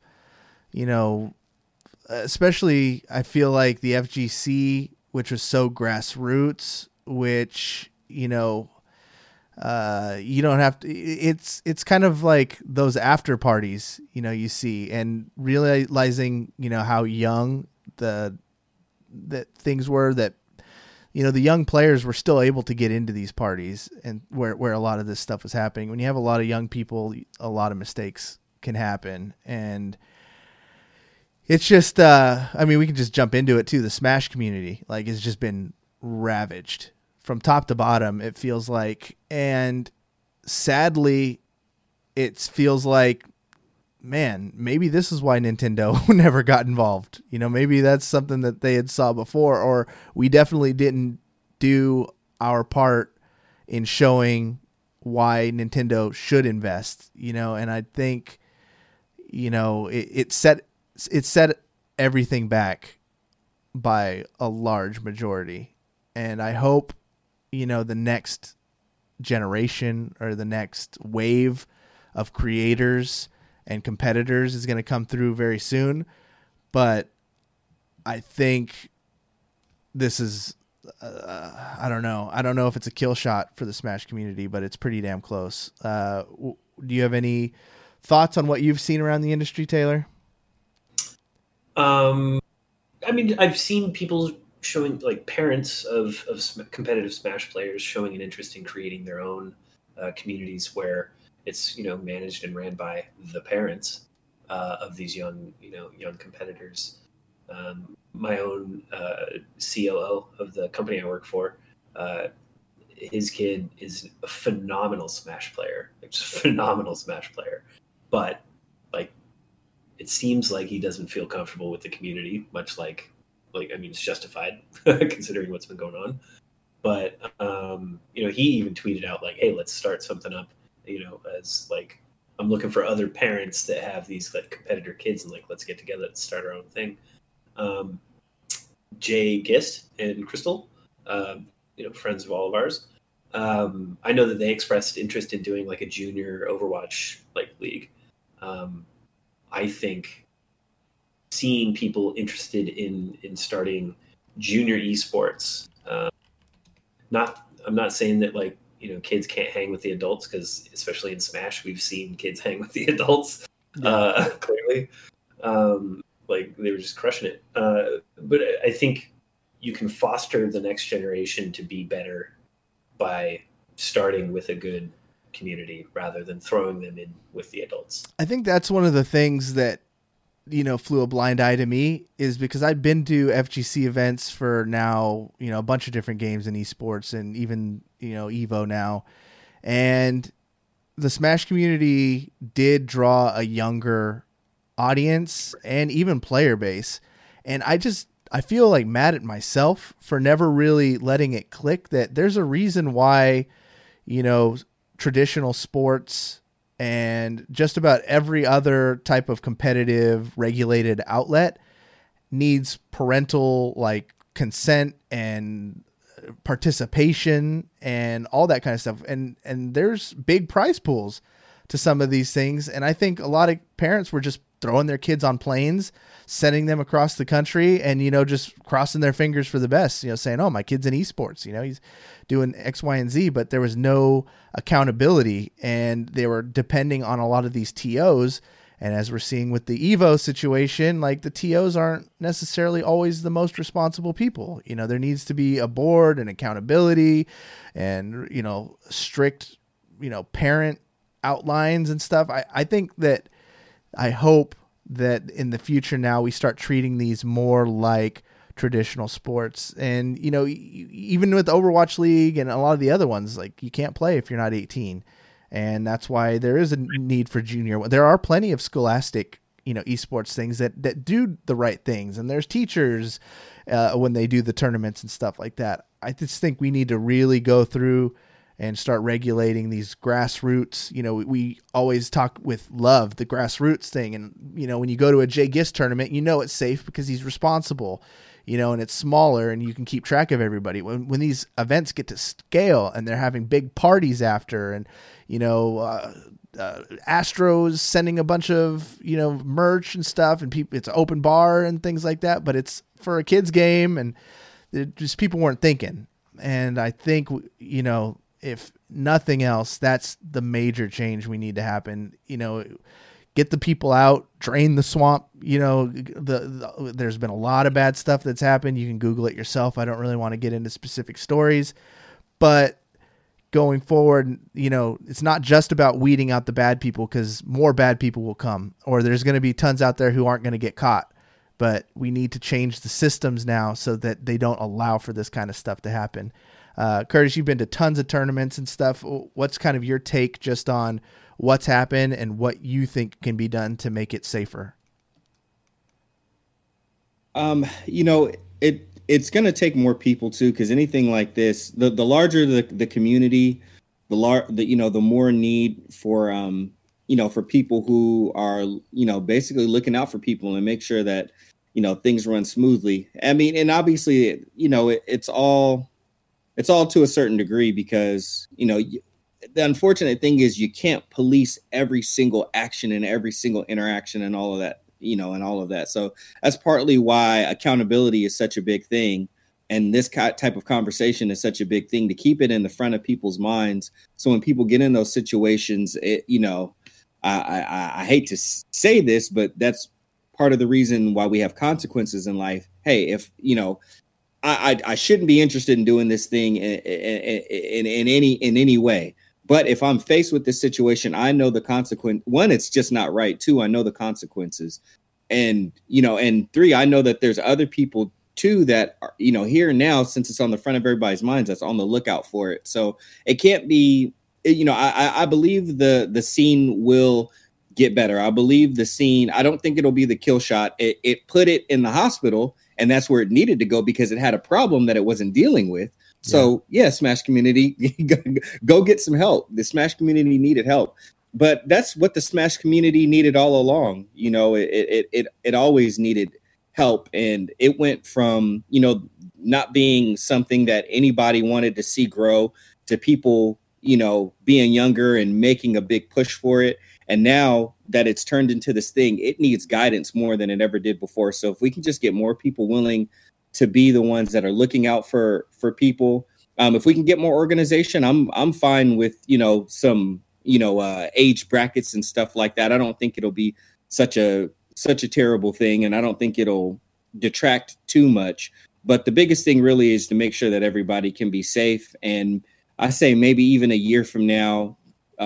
especially I feel like the FGC, which was so grassroots, which, you don't have to, it's kind of like those after parties, you see, and realizing, how young that things were, that, the young players were still able to get into these parties, and where a lot of this stuff was happening. When you have a lot of young people, a lot of mistakes can happen. And it's just, we can just jump into it too. The Smash community, like, it's just been ravaged from top to bottom, it feels like. And sadly, it feels like, man, maybe this is why Nintendo never got involved. Maybe that's something that they had saw before, or we definitely didn't do our part in showing why Nintendo should invest, and I think, it set everything back by a large majority. And I hope, the next generation or the next wave of creators and competitors is going to come through very soon. But I think this is, I don't know. I don't know if it's a kill shot for the Smash community, but it's pretty damn close. Do you have any thoughts on what you've seen around the industry, Taylor? I've seen people showing, like, parents of competitive Smash players showing an interest in creating their own communities where it's, managed and ran by the parents of these young competitors. My own COO of the company I work for, his kid is a phenomenal Smash player. But, like, it seems like he doesn't feel comfortable with the community, much like it's justified considering what's been going on. But, he even tweeted out, like, hey, let's start something up, as, like, I'm looking for other parents that have these, like, competitor kids, and, like, let's get together and start our own thing. Jay Gist and Crystal, friends of all of ours. I know that they expressed interest in doing, like, a junior Overwatch, like, league. I think seeing people interested in starting junior esports, I'm not saying that, like, kids can't hang with the adults, because especially in Smash, we've seen kids hang with the adults, clearly. Like, they were just crushing it. But I think you can foster the next generation to be better by starting with a good community rather than throwing them in with the adults. I think that's one of the things that, flew a blind eye to me, is because I've been to FGC events for now, a bunch of different games in esports, and even, Evo now. And the Smash community did draw a younger audience and even player base. And I feel like mad at myself for never really letting it click that there's a reason why, traditional sports and just about every other type of competitive regulated outlet needs parental, like, consent and participation and all that kind of stuff. And there's big prize pools to some of these things. And I think a lot of parents were just throwing their kids on planes, sending them across the country, and, just crossing their fingers for the best, saying, oh, my kid's in esports, he's doing X, Y, and Z, but there was no accountability, and they were depending on a lot of these TOs. And as we're seeing with the Evo situation, like, the TOs aren't necessarily always the most responsible people. There needs to be a board and accountability and, strict, parent outlines and stuff. I hope that in the future now we start treating these more like traditional sports. And, even with the Overwatch League and a lot of the other ones, like, you can't play if you're not 18. And that's why there is a need for junior. There are plenty of scholastic, esports things that do the right things. And there's teachers when they do the tournaments and stuff like that. I just think we need to really go through and start regulating these grassroots. We always talk with love, the grassroots thing. And, when you go to a Jay Gist tournament, it's safe because he's responsible, and it's smaller and you can keep track of everybody. When these events get to scale and they're having big parties after, and, Astros sending a bunch of, merch and stuff, and people, it's an open bar and things like that, but it's for a kid's game, and just people weren't thinking. And I think, if nothing else, that's the major change we need to happen. Get the people out, drain the swamp. There's been a lot of bad stuff that's happened. You can Google it yourself. I don't really want to get into specific stories, but going forward, it's not just about weeding out the bad people, because more bad people will come, or there's going to be tons out there who aren't going to get caught. But we need to change the systems now so that they don't allow for this kind of stuff to happen. Curtis, you've been to tons of tournaments and stuff. What's kind of your take just on what's happened and what you think can be done to make it safer? It's going to take more people too, because anything like this, the larger the community, the more need for for people who are basically looking out for people and make sure that things run smoothly. I mean, and obviously it's all to a certain degree, because the unfortunate thing is you can't police every single action and every single interaction and all of that. And all of that. So that's partly why accountability is such a big thing. And this type of conversation is such a big thing, to keep it in the front of people's minds. So when people get in those situations, I hate to say this, but that's part of the reason why we have consequences in life. Hey, if, I shouldn't be interested in doing this thing in any way. But if I'm faced with this situation, I know the consequence. One, it's just not right. Two, I know the consequences. And, and three, I know that there's other people too that are, here and now, since it's on the front of everybody's minds, that's on the lookout for it. So it can't be, I believe the scene will get better. I believe the scene, I don't think it'll be the kill shot. It put it in the hospital, and that's where it needed to go, because it had a problem that it wasn't dealing with. So yeah, Smash community, go get some help. The Smash community needed help, but that's what the Smash community needed all along. It always needed help, and it went from not being something that anybody wanted to see grow to people being younger and making a big push for it. And now that it's turned into this thing, it needs guidance more than it ever did before. So if we can just get more people willing to be the ones that are looking out for people. If we can get more organization, I'm fine with, some, age brackets and stuff like that. I don't think it'll be such a terrible thing, and I don't think it'll detract too much. But the biggest thing really is to make sure that everybody can be safe. And I say maybe even a year from now,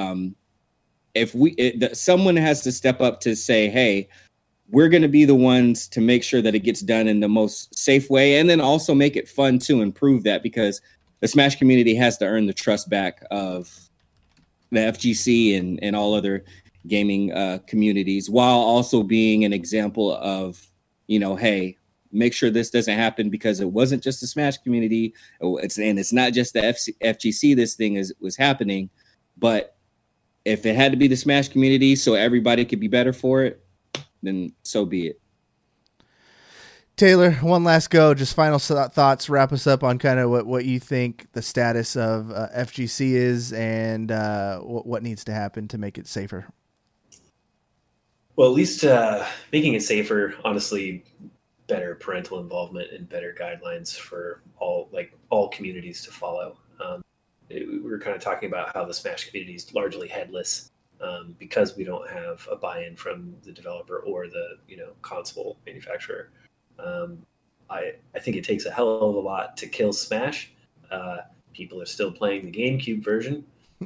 someone has to step up to say, hey, we're going to be the ones to make sure that it gets done in the most safe way, and then also make it fun to improve that, because the Smash community has to earn the trust back of the FGC and all other gaming communities, while also being an example of, hey, make sure this doesn't happen, because it wasn't just the Smash community. It's not just the FGC. This thing was happening, but if it had to be the Smash community so everybody could be better for it, then so be it. Taylor, one last go. Just final thoughts. Wrap us up on kind of what you think the status of FGC is, and what needs to happen to make it safer. Well, at least making it safer, honestly, better parental involvement and better guidelines for all communities to follow. We were kind of talking about how the Smash community is largely headless. Because we don't have a buy-in from the developer or the console manufacturer. I think it takes a hell of a lot to kill Smash. People are still playing the GameCube version,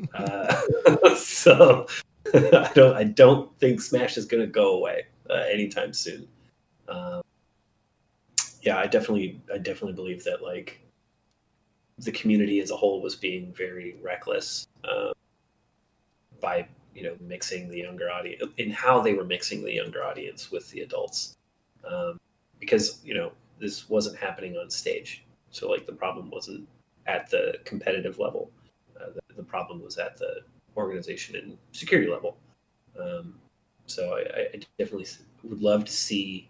so I don't think Smash is going to go away anytime soon. I definitely believe that the community as a whole was being very reckless. by mixing the younger audience, in how they were mixing the younger audience with the adults, because this wasn't happening on stage. So like the problem wasn't at the competitive level. The problem was at the organization and security level. So I definitely would love to see.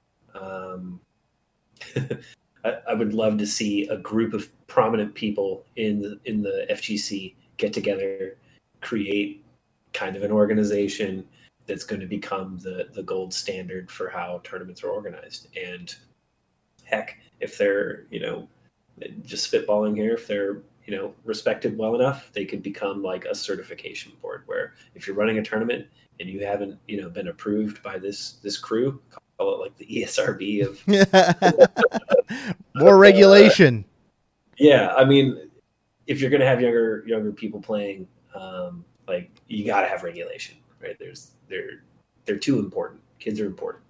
I would love to see a group of prominent people in the FGC get together, create kind of an organization that's going to become the gold standard for how tournaments are organized. And heck, if they're just spitballing here, if they're respected well enough, they could become like a certification board where if you're running a tournament and you haven't been approved by this crew, call it like the ESRB of more regulation. Yeah, I mean, if you're going to have younger people playing, like you got to have regulation, right? They're too important. Kids are important,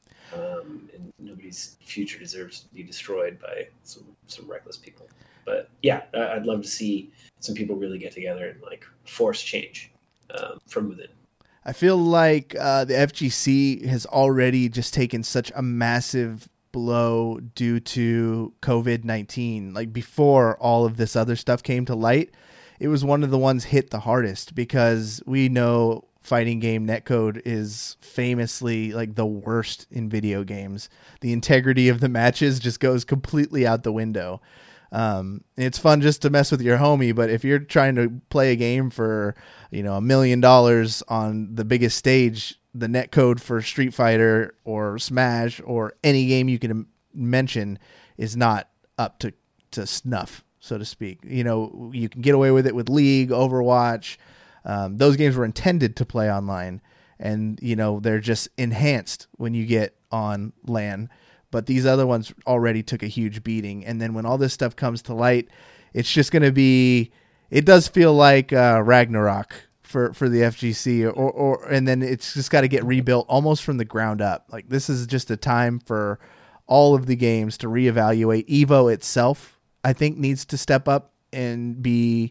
and nobody's future deserves to be destroyed by some reckless people. But yeah, I'd love to see some people really get together and like force change from within. I feel like the FGC has already just taken such a massive blow due to COVID-19. Like before all of this other stuff came to light, it was one of the ones hit the hardest because we know fighting game netcode is famously like the worst in video games. The integrity of the matches just goes completely out the window. It's fun just to mess with your homie, but if you're trying to play a game for, $1 million on the biggest stage, the netcode for Street Fighter or Smash or any game you can mention is not up to snuff, so to speak. You can get away with it with League, Overwatch. Those games were intended to play online, and they're just enhanced when you get on LAN. But these other ones already took a huge beating. And then when all this stuff comes to light, it's just going to be, it does feel like Ragnarok for the FGC, and then it's just got to get rebuilt almost from the ground up. Like this is just a time for all of the games to reevaluate. EVO itself, I think, needs to step up and be,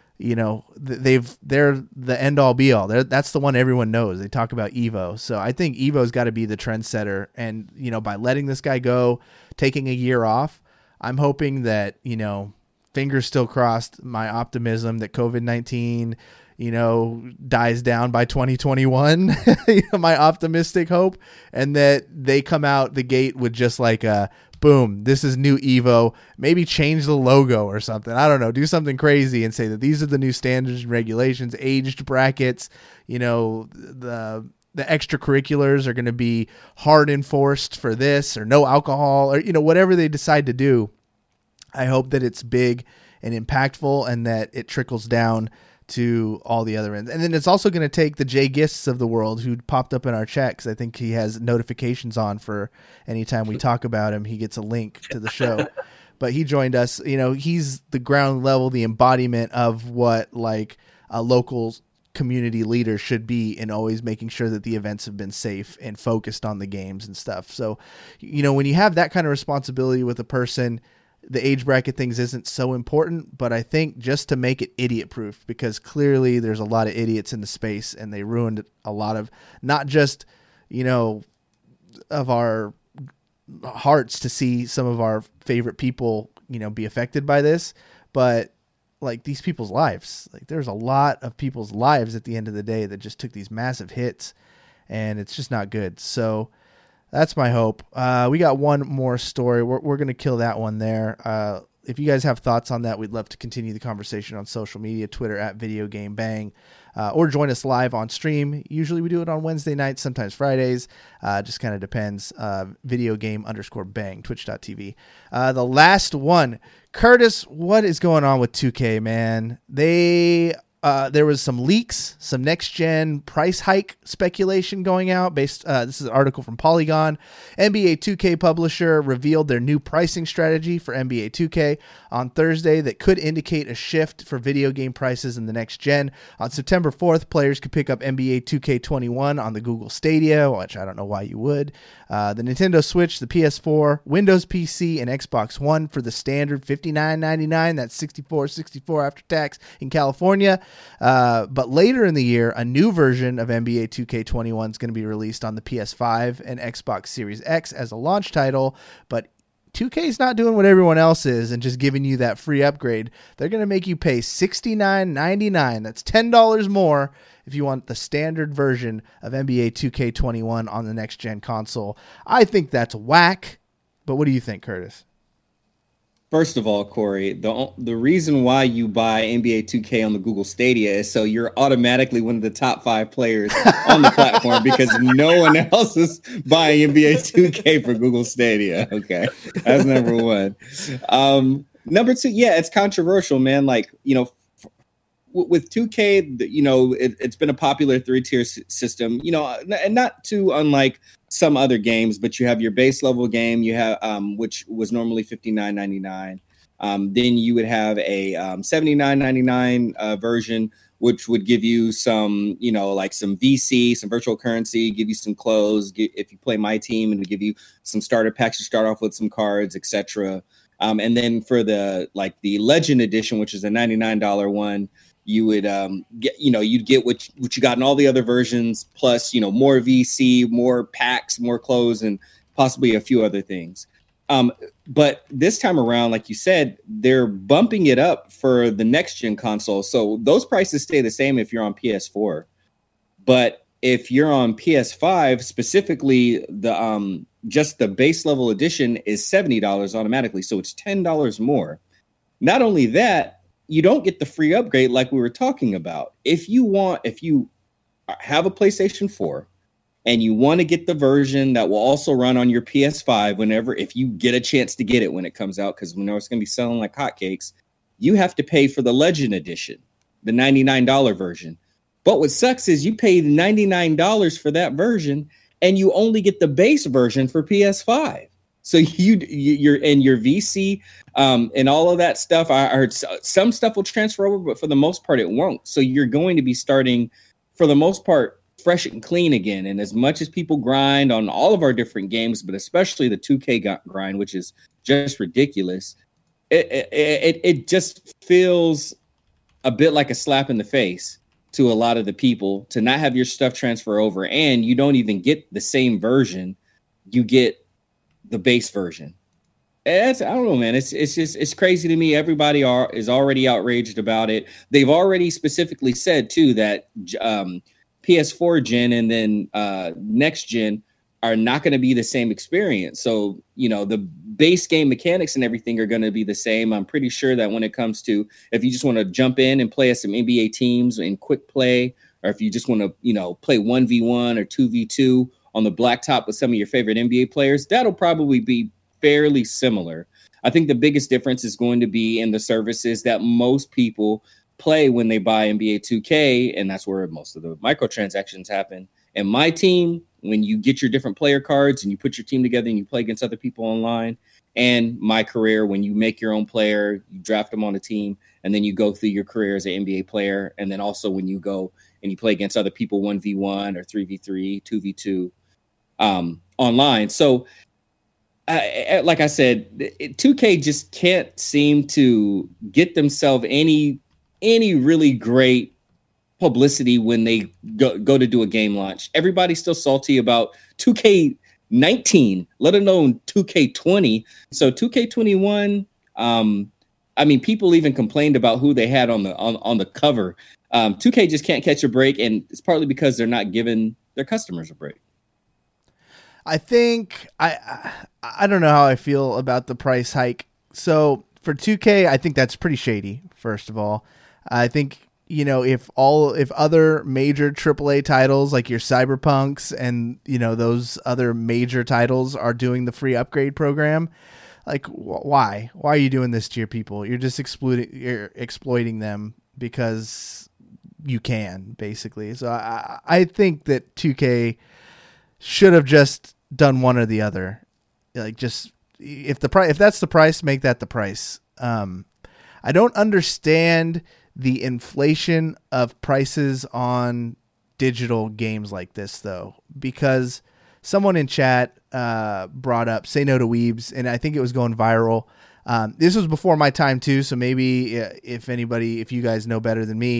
they're the end all be all. That's the one everyone knows. They talk about EVO. So I think EVO's got to be the trendsetter. And, by letting this guy go, taking a year off, I'm hoping that, fingers still crossed, my optimism that COVID-19, dies down by 2021, my optimistic hope, and that they come out the gate with just like a boom, this is new EVO, maybe change the logo or something. I don't know, do something crazy and say that these are the new standards and regulations, aged brackets, the extracurriculars are going to be hard enforced for this, or no alcohol, or, whatever they decide to do. I hope that it's big and impactful and that it trickles down to all the other ends. And then it's also going to take the Jay Gists of the world, who popped up in our chat, because I think he has notifications on for anytime we talk about him, he gets a link to the show. But he joined us. He's the ground level, the embodiment of what like a local community leader should be, in always making sure that the events have been safe and focused on the games and stuff. So, when you have that kind of responsibility with a person, the age bracket things isn't so important, but I think just to make it idiot proof, because clearly there's a lot of idiots in the space and they ruined a lot of, not just, of our hearts to see some of our favorite people, be affected by this, but like these people's lives. Like there's a lot of people's lives at the end of the day that just took these massive hits, and it's just not good. So that's my hope. We got one more story. We're going to kill that one there. If you guys have thoughts on that, we'd love to continue the conversation on social media, Twitter @VideoGameBang, or join us live on stream. Usually we do it on Wednesday nights, sometimes Fridays. Just kind of depends. VideoGame_bang, twitch.tv. The last one, Curtis, what is going on with 2K, man? There was some leaks, some next-gen price hike speculation going out. This is an article from Polygon. NBA 2K publisher revealed their new pricing strategy for NBA 2K on Thursday that could indicate a shift for video game prices in the next gen. On September 4th, players could pick up NBA 2K21 on the Google Stadia, which I don't know why you would, the Nintendo Switch, the PS4, Windows PC, and Xbox One for the standard $59.99. That's $64.64 after tax in California. But later in the year, a new version of NBA 2K21 is going to be released on the PS5 and Xbox Series X as a launch title. But 2K is not doing what everyone else is and just giving you that free upgrade. They're going to make you pay $69.99. That's $10 more if you want the standard version of NBA 2K21 on the next gen console. I think that's whack. But what do you think, Curtis? First of all, Corey, the reason why you buy NBA 2K on the Google Stadia is so you're automatically one of the top 5 players on the platform because no one else is buying NBA 2K for Google Stadia. Okay, that's number one. Number two, yeah, it's controversial, man. Like, with 2K, it's been a popular 3-tier system, and not too unlike some other games, but you have your base level game, you have which was normally $59.99. Then you would have a $79.99 version, which would give you some, like some VC, some virtual currency, give you some clothes. If you play My Team, and give you some starter packs, you start off with some cards, etc. And then for the Legend Edition, which is a $99 one, you would you'd get what you got in all the other versions, plus more VC, more packs, more clothes, and possibly a few other things. But this time around, like you said, they're bumping it up for the next gen console. So those prices stay the same if you're on PS4. But if you're on PS5, specifically the just the base level edition is $70 automatically. So it's $10 more. Not only that, you don't get the free upgrade like we were talking about. If you have a PlayStation 4 and you want to get the version that will also run on your PS5 if you get a chance to get it when it comes out, because we know it's going to be selling like hotcakes, you have to pay for the Legend Edition, the $99 version. But what sucks is you pay $99 for that version and you only get the base version for PS5. So you're in your VC and all of that stuff. I heard some stuff will transfer over, but for the most part, it won't. So you're going to be starting, for the most part, fresh and clean again. And as much as people grind on all of our different games, but especially the 2K grind, which is just ridiculous, it just feels a bit like a slap in the face to a lot of the people to not have your stuff transfer over, and you don't even get the same version. You get the base version. I don't know, man. It's crazy to me. Everybody is already outraged about it. They've already specifically said too that PS4 gen and then next gen are not going to be the same experience. So the base game mechanics and everything are going to be the same. I'm pretty sure that when it comes to if you just want to jump in and play as some NBA teams in quick play, or if you just want to play 1v1 or 2v2 on the blacktop with some of your favorite NBA players, that'll probably be fairly similar. I think the biggest difference is going to be in the services that most people play when they buy NBA 2K, and that's where most of the microtransactions happen. And My Team, when you get your different player cards and you put your team together and you play against other people online, and My Career, when you make your own player, you draft them on a team, and then you go through your career as an NBA player, and then also when you go and you play against other people 1v1 or 3v3, 2v2, online. So like I said, 2K just can't seem to get themselves any really great publicity when they go to do a game launch. Everybody's still salty about 2K19, let alone 2K20. So 2K21, people even complained about who they had on the cover. 2K just can't catch a break, and it's partly because they're not giving their customers a break. I think I don't know how I feel about the price hike. So for 2K, I think that's pretty shady. First of all, I think if other major AAA titles like your Cyberpunks and those other major titles are doing the free upgrade program, like why are you doing this to your people? You're just exploiting them because you can, basically. So I think that 2K should have just done one or the other. Like, just if that's the price, make that the price. I don't understand the inflation of prices on digital games like this, though, because someone in chat brought up Say No to Weebs, and I think it was going viral. This was before my time too, so maybe if you guys know better than me,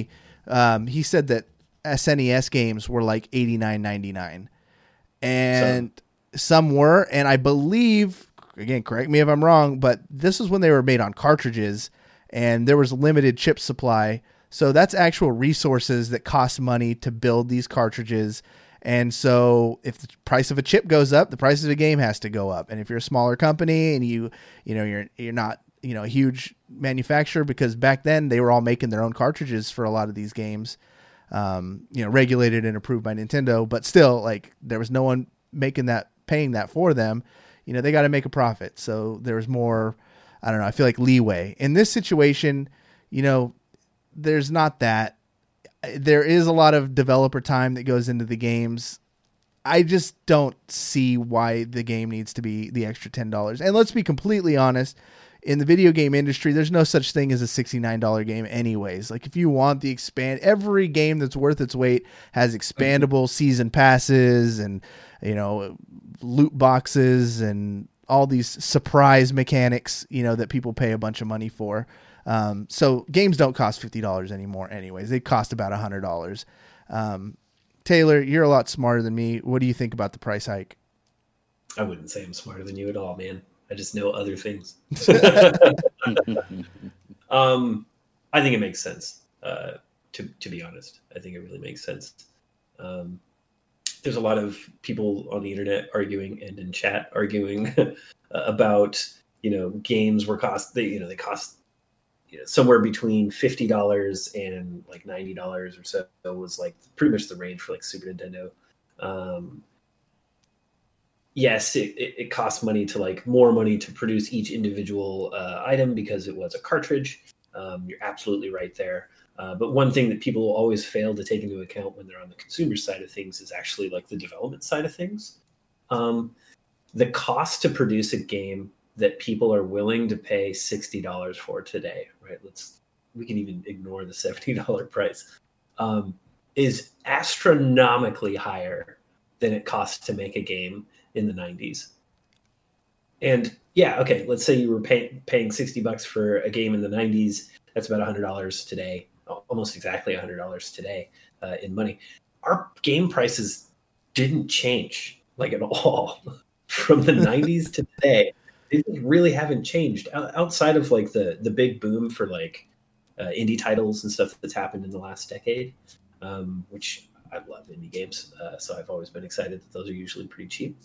He said that SNES games were like $89.99, and some were, and I believe, again, correct me if I'm wrong, but this is when they were made on cartridges, and there was limited chip supply. So that's actual resources that cost money to build these cartridges. And so if the price of a chip goes up, the price of a game has to go up. And if you're a smaller company and you're not, a huge manufacturer, because back then they were all making their own cartridges for a lot of these games, regulated and approved by Nintendo, but still, like, there was no one paying that for them. They got to make a profit. So there was more, I don't know, I feel like leeway in this situation. There's not that. There is a lot of developer time that goes into the games. I just don't see why the game needs to be the extra $10. And let's be completely honest, in the video game industry, there's no such thing as a $69 game anyways. Like, if you want every game that's worth its weight has expandable season passes and, loot boxes and all these surprise mechanics, that people pay a bunch of money for. So games don't cost $50 anymore anyways. They cost about $100. Taylor, you're a lot smarter than me. What do you think about the price hike? I wouldn't say I'm smarter than you at all, man. I just know other things. I think it makes sense, to be honest. I think it really makes sense. There's a lot of people on the internet arguing and in chat arguing about, games they cost somewhere between $50 and like $90 or so. It was like pretty much the range for like Super Nintendo. Yes, it costs money to more money to produce each individual item because it was a cartridge. You're absolutely right there. But one thing that people always fail to take into account when they're on the consumer side of things is actually like the development side of things. The cost to produce a game that people are willing to pay $60 for today, right? We can even ignore the $70 price, is astronomically higher than it costs to make a game in the 90s. And yeah, okay, let's say you were paying $60 for a game in the 90s. That's about $100 today, almost exactly $100 today in money. Our game prices didn't change at all from the 90s to today. They really haven't changed outside of the big boom for indie titles and stuff that's happened in the last decade, which I love indie games. So I've always been excited that those are usually pretty cheap.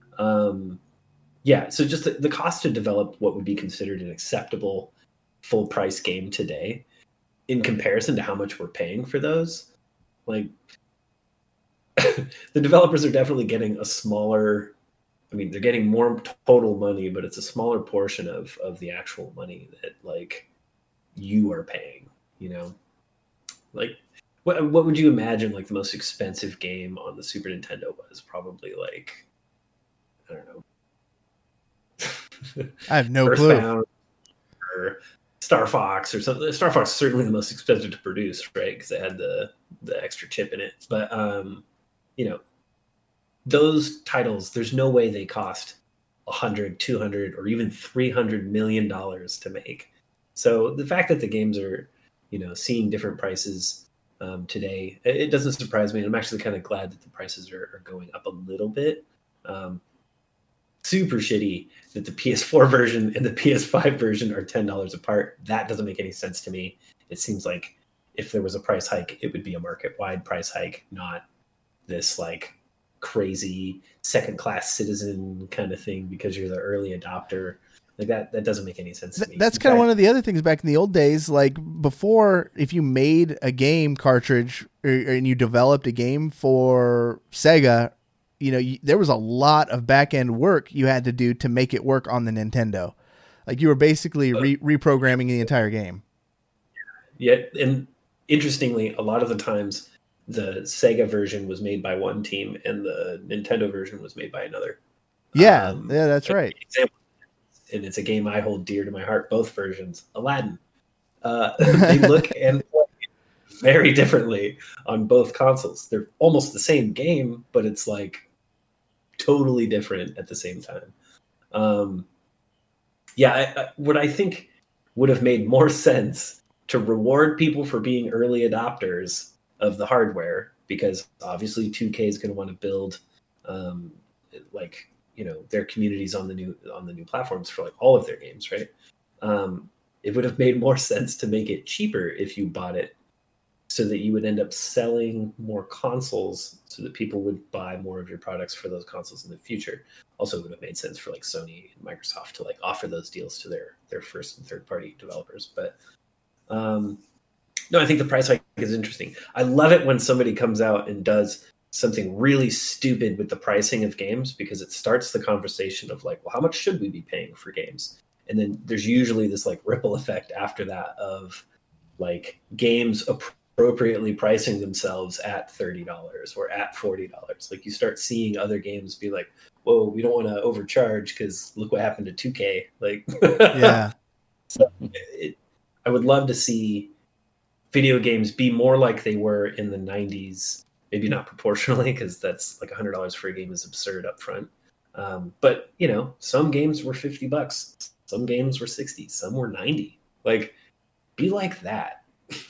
So just the cost to develop what would be considered an acceptable full price game today in comparison to how much we're paying for those, the developers are definitely getting a smaller, they're getting more total money, but it's a smaller portion of the actual money that you are paying, what would you imagine the most expensive game on the Super Nintendo was? Probably I don't know. I have no clue. Or Star Fox or something. Star Fox is certainly the most expensive to produce, right? Because it had the extra chip in it. But those titles, there's no way they cost $100, $200, or even $300 million to make. So the fact that the games are, seeing different prices today, it doesn't surprise me. I'm actually kind of glad that the prices are going up a little bit. Super shitty that the PS4 version and the PS5 version are $10 apart. That doesn't make any sense to me. It seems like if there was a price hike, it would be a market-wide price hike, not this crazy second-class citizen kind of thing because you're the early adopter. That doesn't make any sense to me. That's kind of one of the other things back in the old days. Before, if you made a game cartridge and you developed a game for Sega, there was a lot of back-end work you had to do to make it work on the Nintendo. You were basically reprogramming the entire game. Yeah, and interestingly, a lot of the times the Sega version was made by one team and the Nintendo version was made by another. Yeah, that's right. Example, and it's a game I hold dear to my heart, both versions. Aladdin. They look and play very differently on both consoles. They're almost the same game, but it's totally different at the same time. What I think would have made more sense to reward people for being early adopters of the hardware, because obviously 2K is going to want to build their communities on the new platforms for like all of their games, right? It would have made more sense to make it cheaper if you bought it, so that you would end up selling more consoles, so that people would buy more of your products for those consoles in the future. Also, it would have made sense for like Sony and Microsoft to like offer those deals to their first and third party developers. But no, I think the price hike is interesting. I love it when somebody comes out and does something really stupid with the pricing of games, because it starts the conversation of like, well, how much should we be paying for games? And then there's usually this like ripple effect after that of like games appropriately pricing themselves at $30 or at $40. Like you start seeing other games be like, whoa, we don't want to overcharge because look what happened to 2K. Like, yeah. So I would love to see video games be more like they were in the 90s. Maybe not proportionally, because that's like $100 for a game is absurd up front. But some games were $50, some games were 60, some were 90. Like, be like that.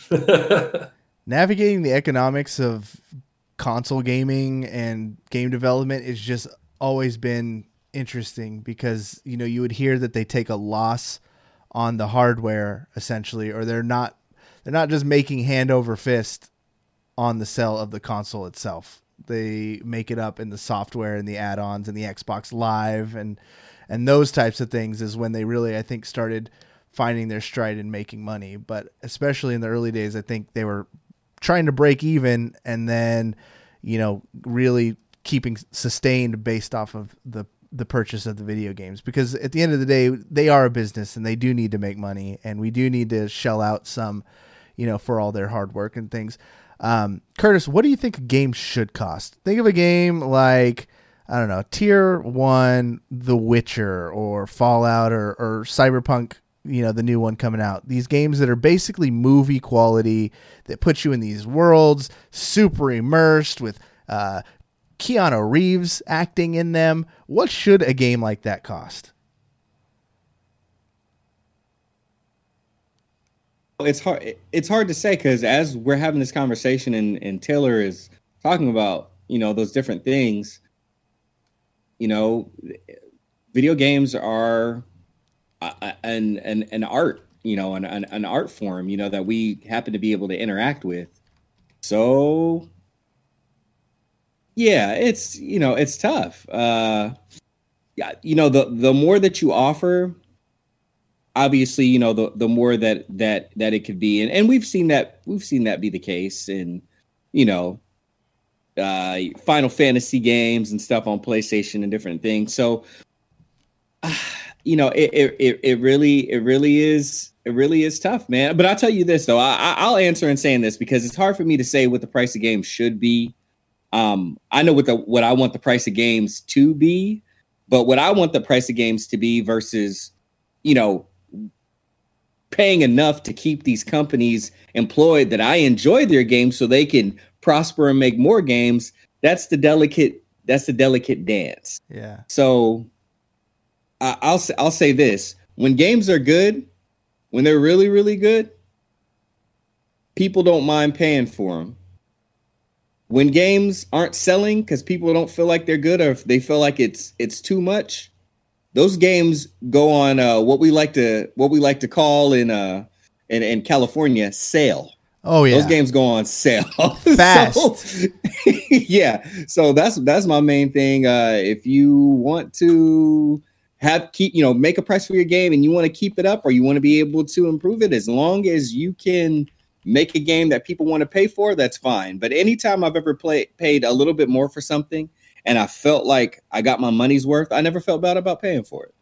Navigating the economics of console gaming and game development is just always been interesting, because you would hear that they take a loss on the hardware essentially, or they're not just making hand over fist on the sale of the console itself. They make it up in the software and the add-ons and the Xbox Live and those types of things is when they really, I think, started finding their stride in making money. But especially in the early days, I think they were trying to break even and then, really keeping sustained based off of the purchase of the video games, because at the end of the day, they are a business and they do need to make money, and we do need to shell out some, for all their hard work and things. Curtis, what do you think a game should cost? Think of a game like, I don't know, Tier 1, The Witcher, or Fallout, or Cyberpunk, the new one coming out. These games that are basically movie quality, that put you in these worlds, super immersed with Keanu Reeves acting in them. What should a game like that cost? It's hard to say, because as we're having this conversation and Taylor is talking about, those different things, video games are an art, an art form, that we happen to be able to interact with. So yeah, it's tough. The more that you offer, obviously, the more that it could be, and we've seen that be the case in, Final Fantasy games and stuff on PlayStation and different things. So, it really is tough, man. But I'll tell you this though, I'll answer in saying this, because it's hard for me to say what the price of games should be. I know what I want the price of games to be, but what I want the price of games to be versus, paying enough to keep these companies employed that I enjoy their games so they can prosper and make more games. That's the delicate dance. Yeah. So I'll say this: when games are good, when they're really, really good, people don't mind paying for them. When games aren't selling because people don't feel like they're good, or if they feel like it's too much, those games go on what we like to call in California sale. Oh yeah, those games go on sale fast. Yeah, so that's my main thing. If you want to make a price for your game and you want to keep it up, or you want to be able to improve it, as long as you can make a game that people want to pay for, that's fine. But anytime I've ever paid a little bit more for something and I felt like I got my money's worth, I never felt bad about paying for it.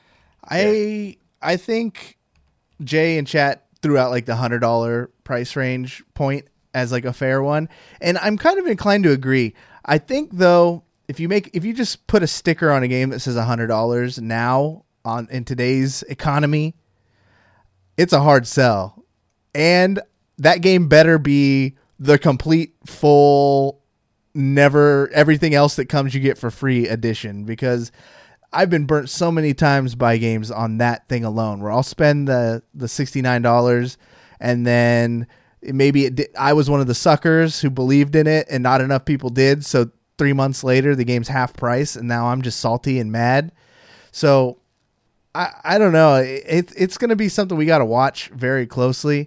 I think Jay and chat threw out like the $100 price range point as like a fair one, and I'm kind of inclined to agree. I think though, if you just put a sticker on a game that says $100 now in today's economy, it's a hard sell. And that game better be the complete full, never everything else that comes you get for free edition, because I've been burnt so many times by games on that thing alone, where I'll spend the $69 and then I was one of the suckers who believed in it, and not enough people did. So 3 months later, the game's half price, and now I'm just salty and mad. So I don't know. It's going to be something we got to watch very closely.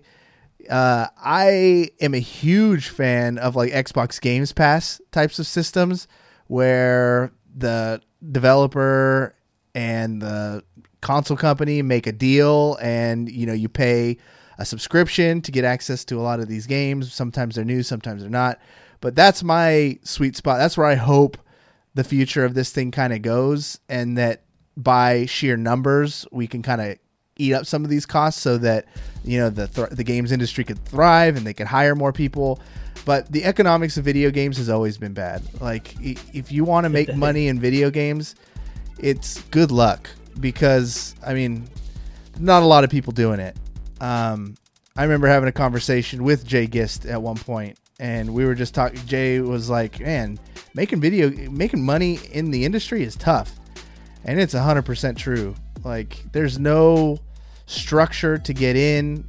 I am a huge fan of like Xbox Games Pass types of systems where the developer and the console company make a deal, and you pay a subscription to get access to a lot of these games. Sometimes they're new, sometimes they're not. But that's my sweet spot. That's where I hope the future of this thing kind of goes, and that by sheer numbers, we can kind of eat up some of these costs so that, the games industry could thrive and they could hire more people. But the economics of video games has always been bad. Like, if you want to make money in video games, it's good luck, because, not a lot of people doing it. I remember having a conversation with Jay Gist at one point, and we were just talking. Jay was like, man, making money in the industry is tough. And it's 100% true. Like, there's no structure to get in.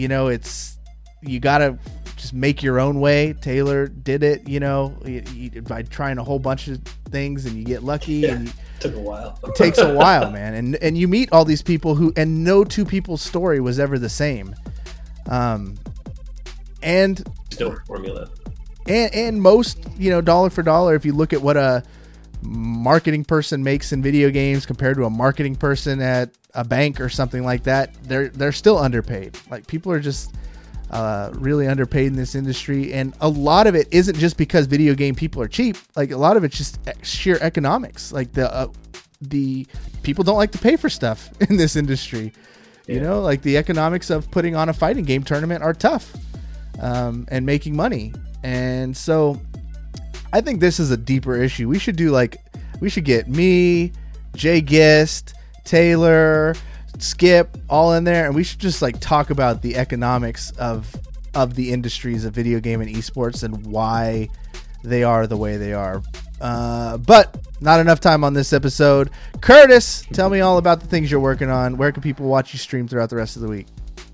You got to just make your own way. Taylor did it, by trying a whole bunch of things, and you get lucky. Yeah, and took a while. It takes a while, man. And you meet all these people and no two people's story was ever the same. And there's no formula. And most, dollar for dollar, if you look at what a marketing person makes in video games compared to a marketing person at a bank or something like that, they're still underpaid. Like, people are just really underpaid in this industry, and a lot of it isn't just because video game people are cheap. Like, a lot of it's just sheer economics. Like, the people don't like to pay for stuff in this industry. Yeah. Like, the economics of putting on a fighting game tournament are tough, and making money. And so I think this is a deeper issue. We should get me, Jay Gist, Taylor, Skip all in there, and we should just talk about the economics of the industries of video game and esports and why they are the way they are. But not enough time on this episode. Curtis, tell me all about the things you're working on. Where can people watch you stream throughout the rest of the week?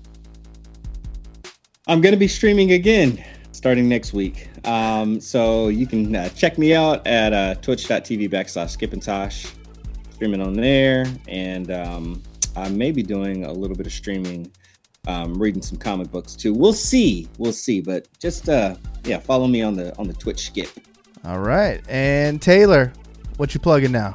I'm going to be streaming again starting next week. So you can check me out at twitch.tv/SkipandTosh, streaming on there. And I may be doing a little bit of streaming, reading some comic books too. We'll see. But just follow me on the Twitch Skip. All right. And Taylor, what you plugging now?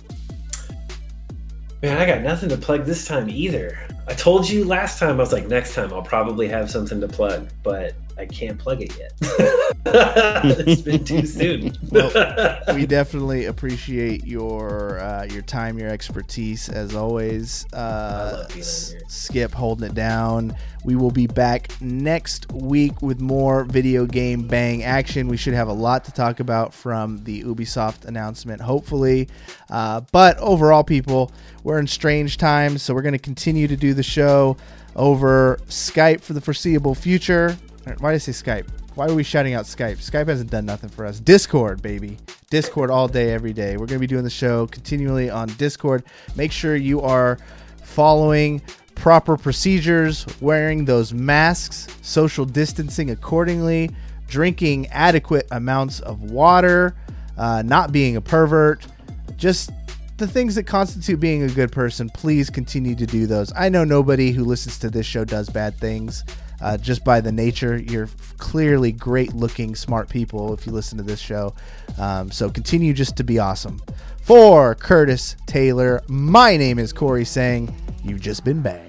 Man, I got nothing to plug this time either. I told you last time, I was like, next time I'll probably have something to plug, but I can't plug it yet. It's been too soon. Well, we definitely appreciate your time, your expertise, as always. I love being here. Skip holding it down. We will be back next week with more video game bang action. We should have a lot to talk about from the Ubisoft announcement, hopefully. But overall, people, we're in strange times, so we're going to continue to do the show over Skype for the foreseeable future. Why did I say Skype? Why are we shouting out Skype? Skype hasn't done nothing for us. Discord, baby. Discord all day, every day. We're going to be doing the show continually on Discord. Make sure you are following proper procedures, wearing those masks, social distancing accordingly, drinking adequate amounts of water, not being a pervert, just the things that constitute being a good person. Please continue to do those. I know nobody who listens to this show does bad things. Just by the nature, you're clearly great looking, smart people if you listen to this show. So continue just to be awesome. For Curtis Taylor, my name is Corey saying, you've just been bad.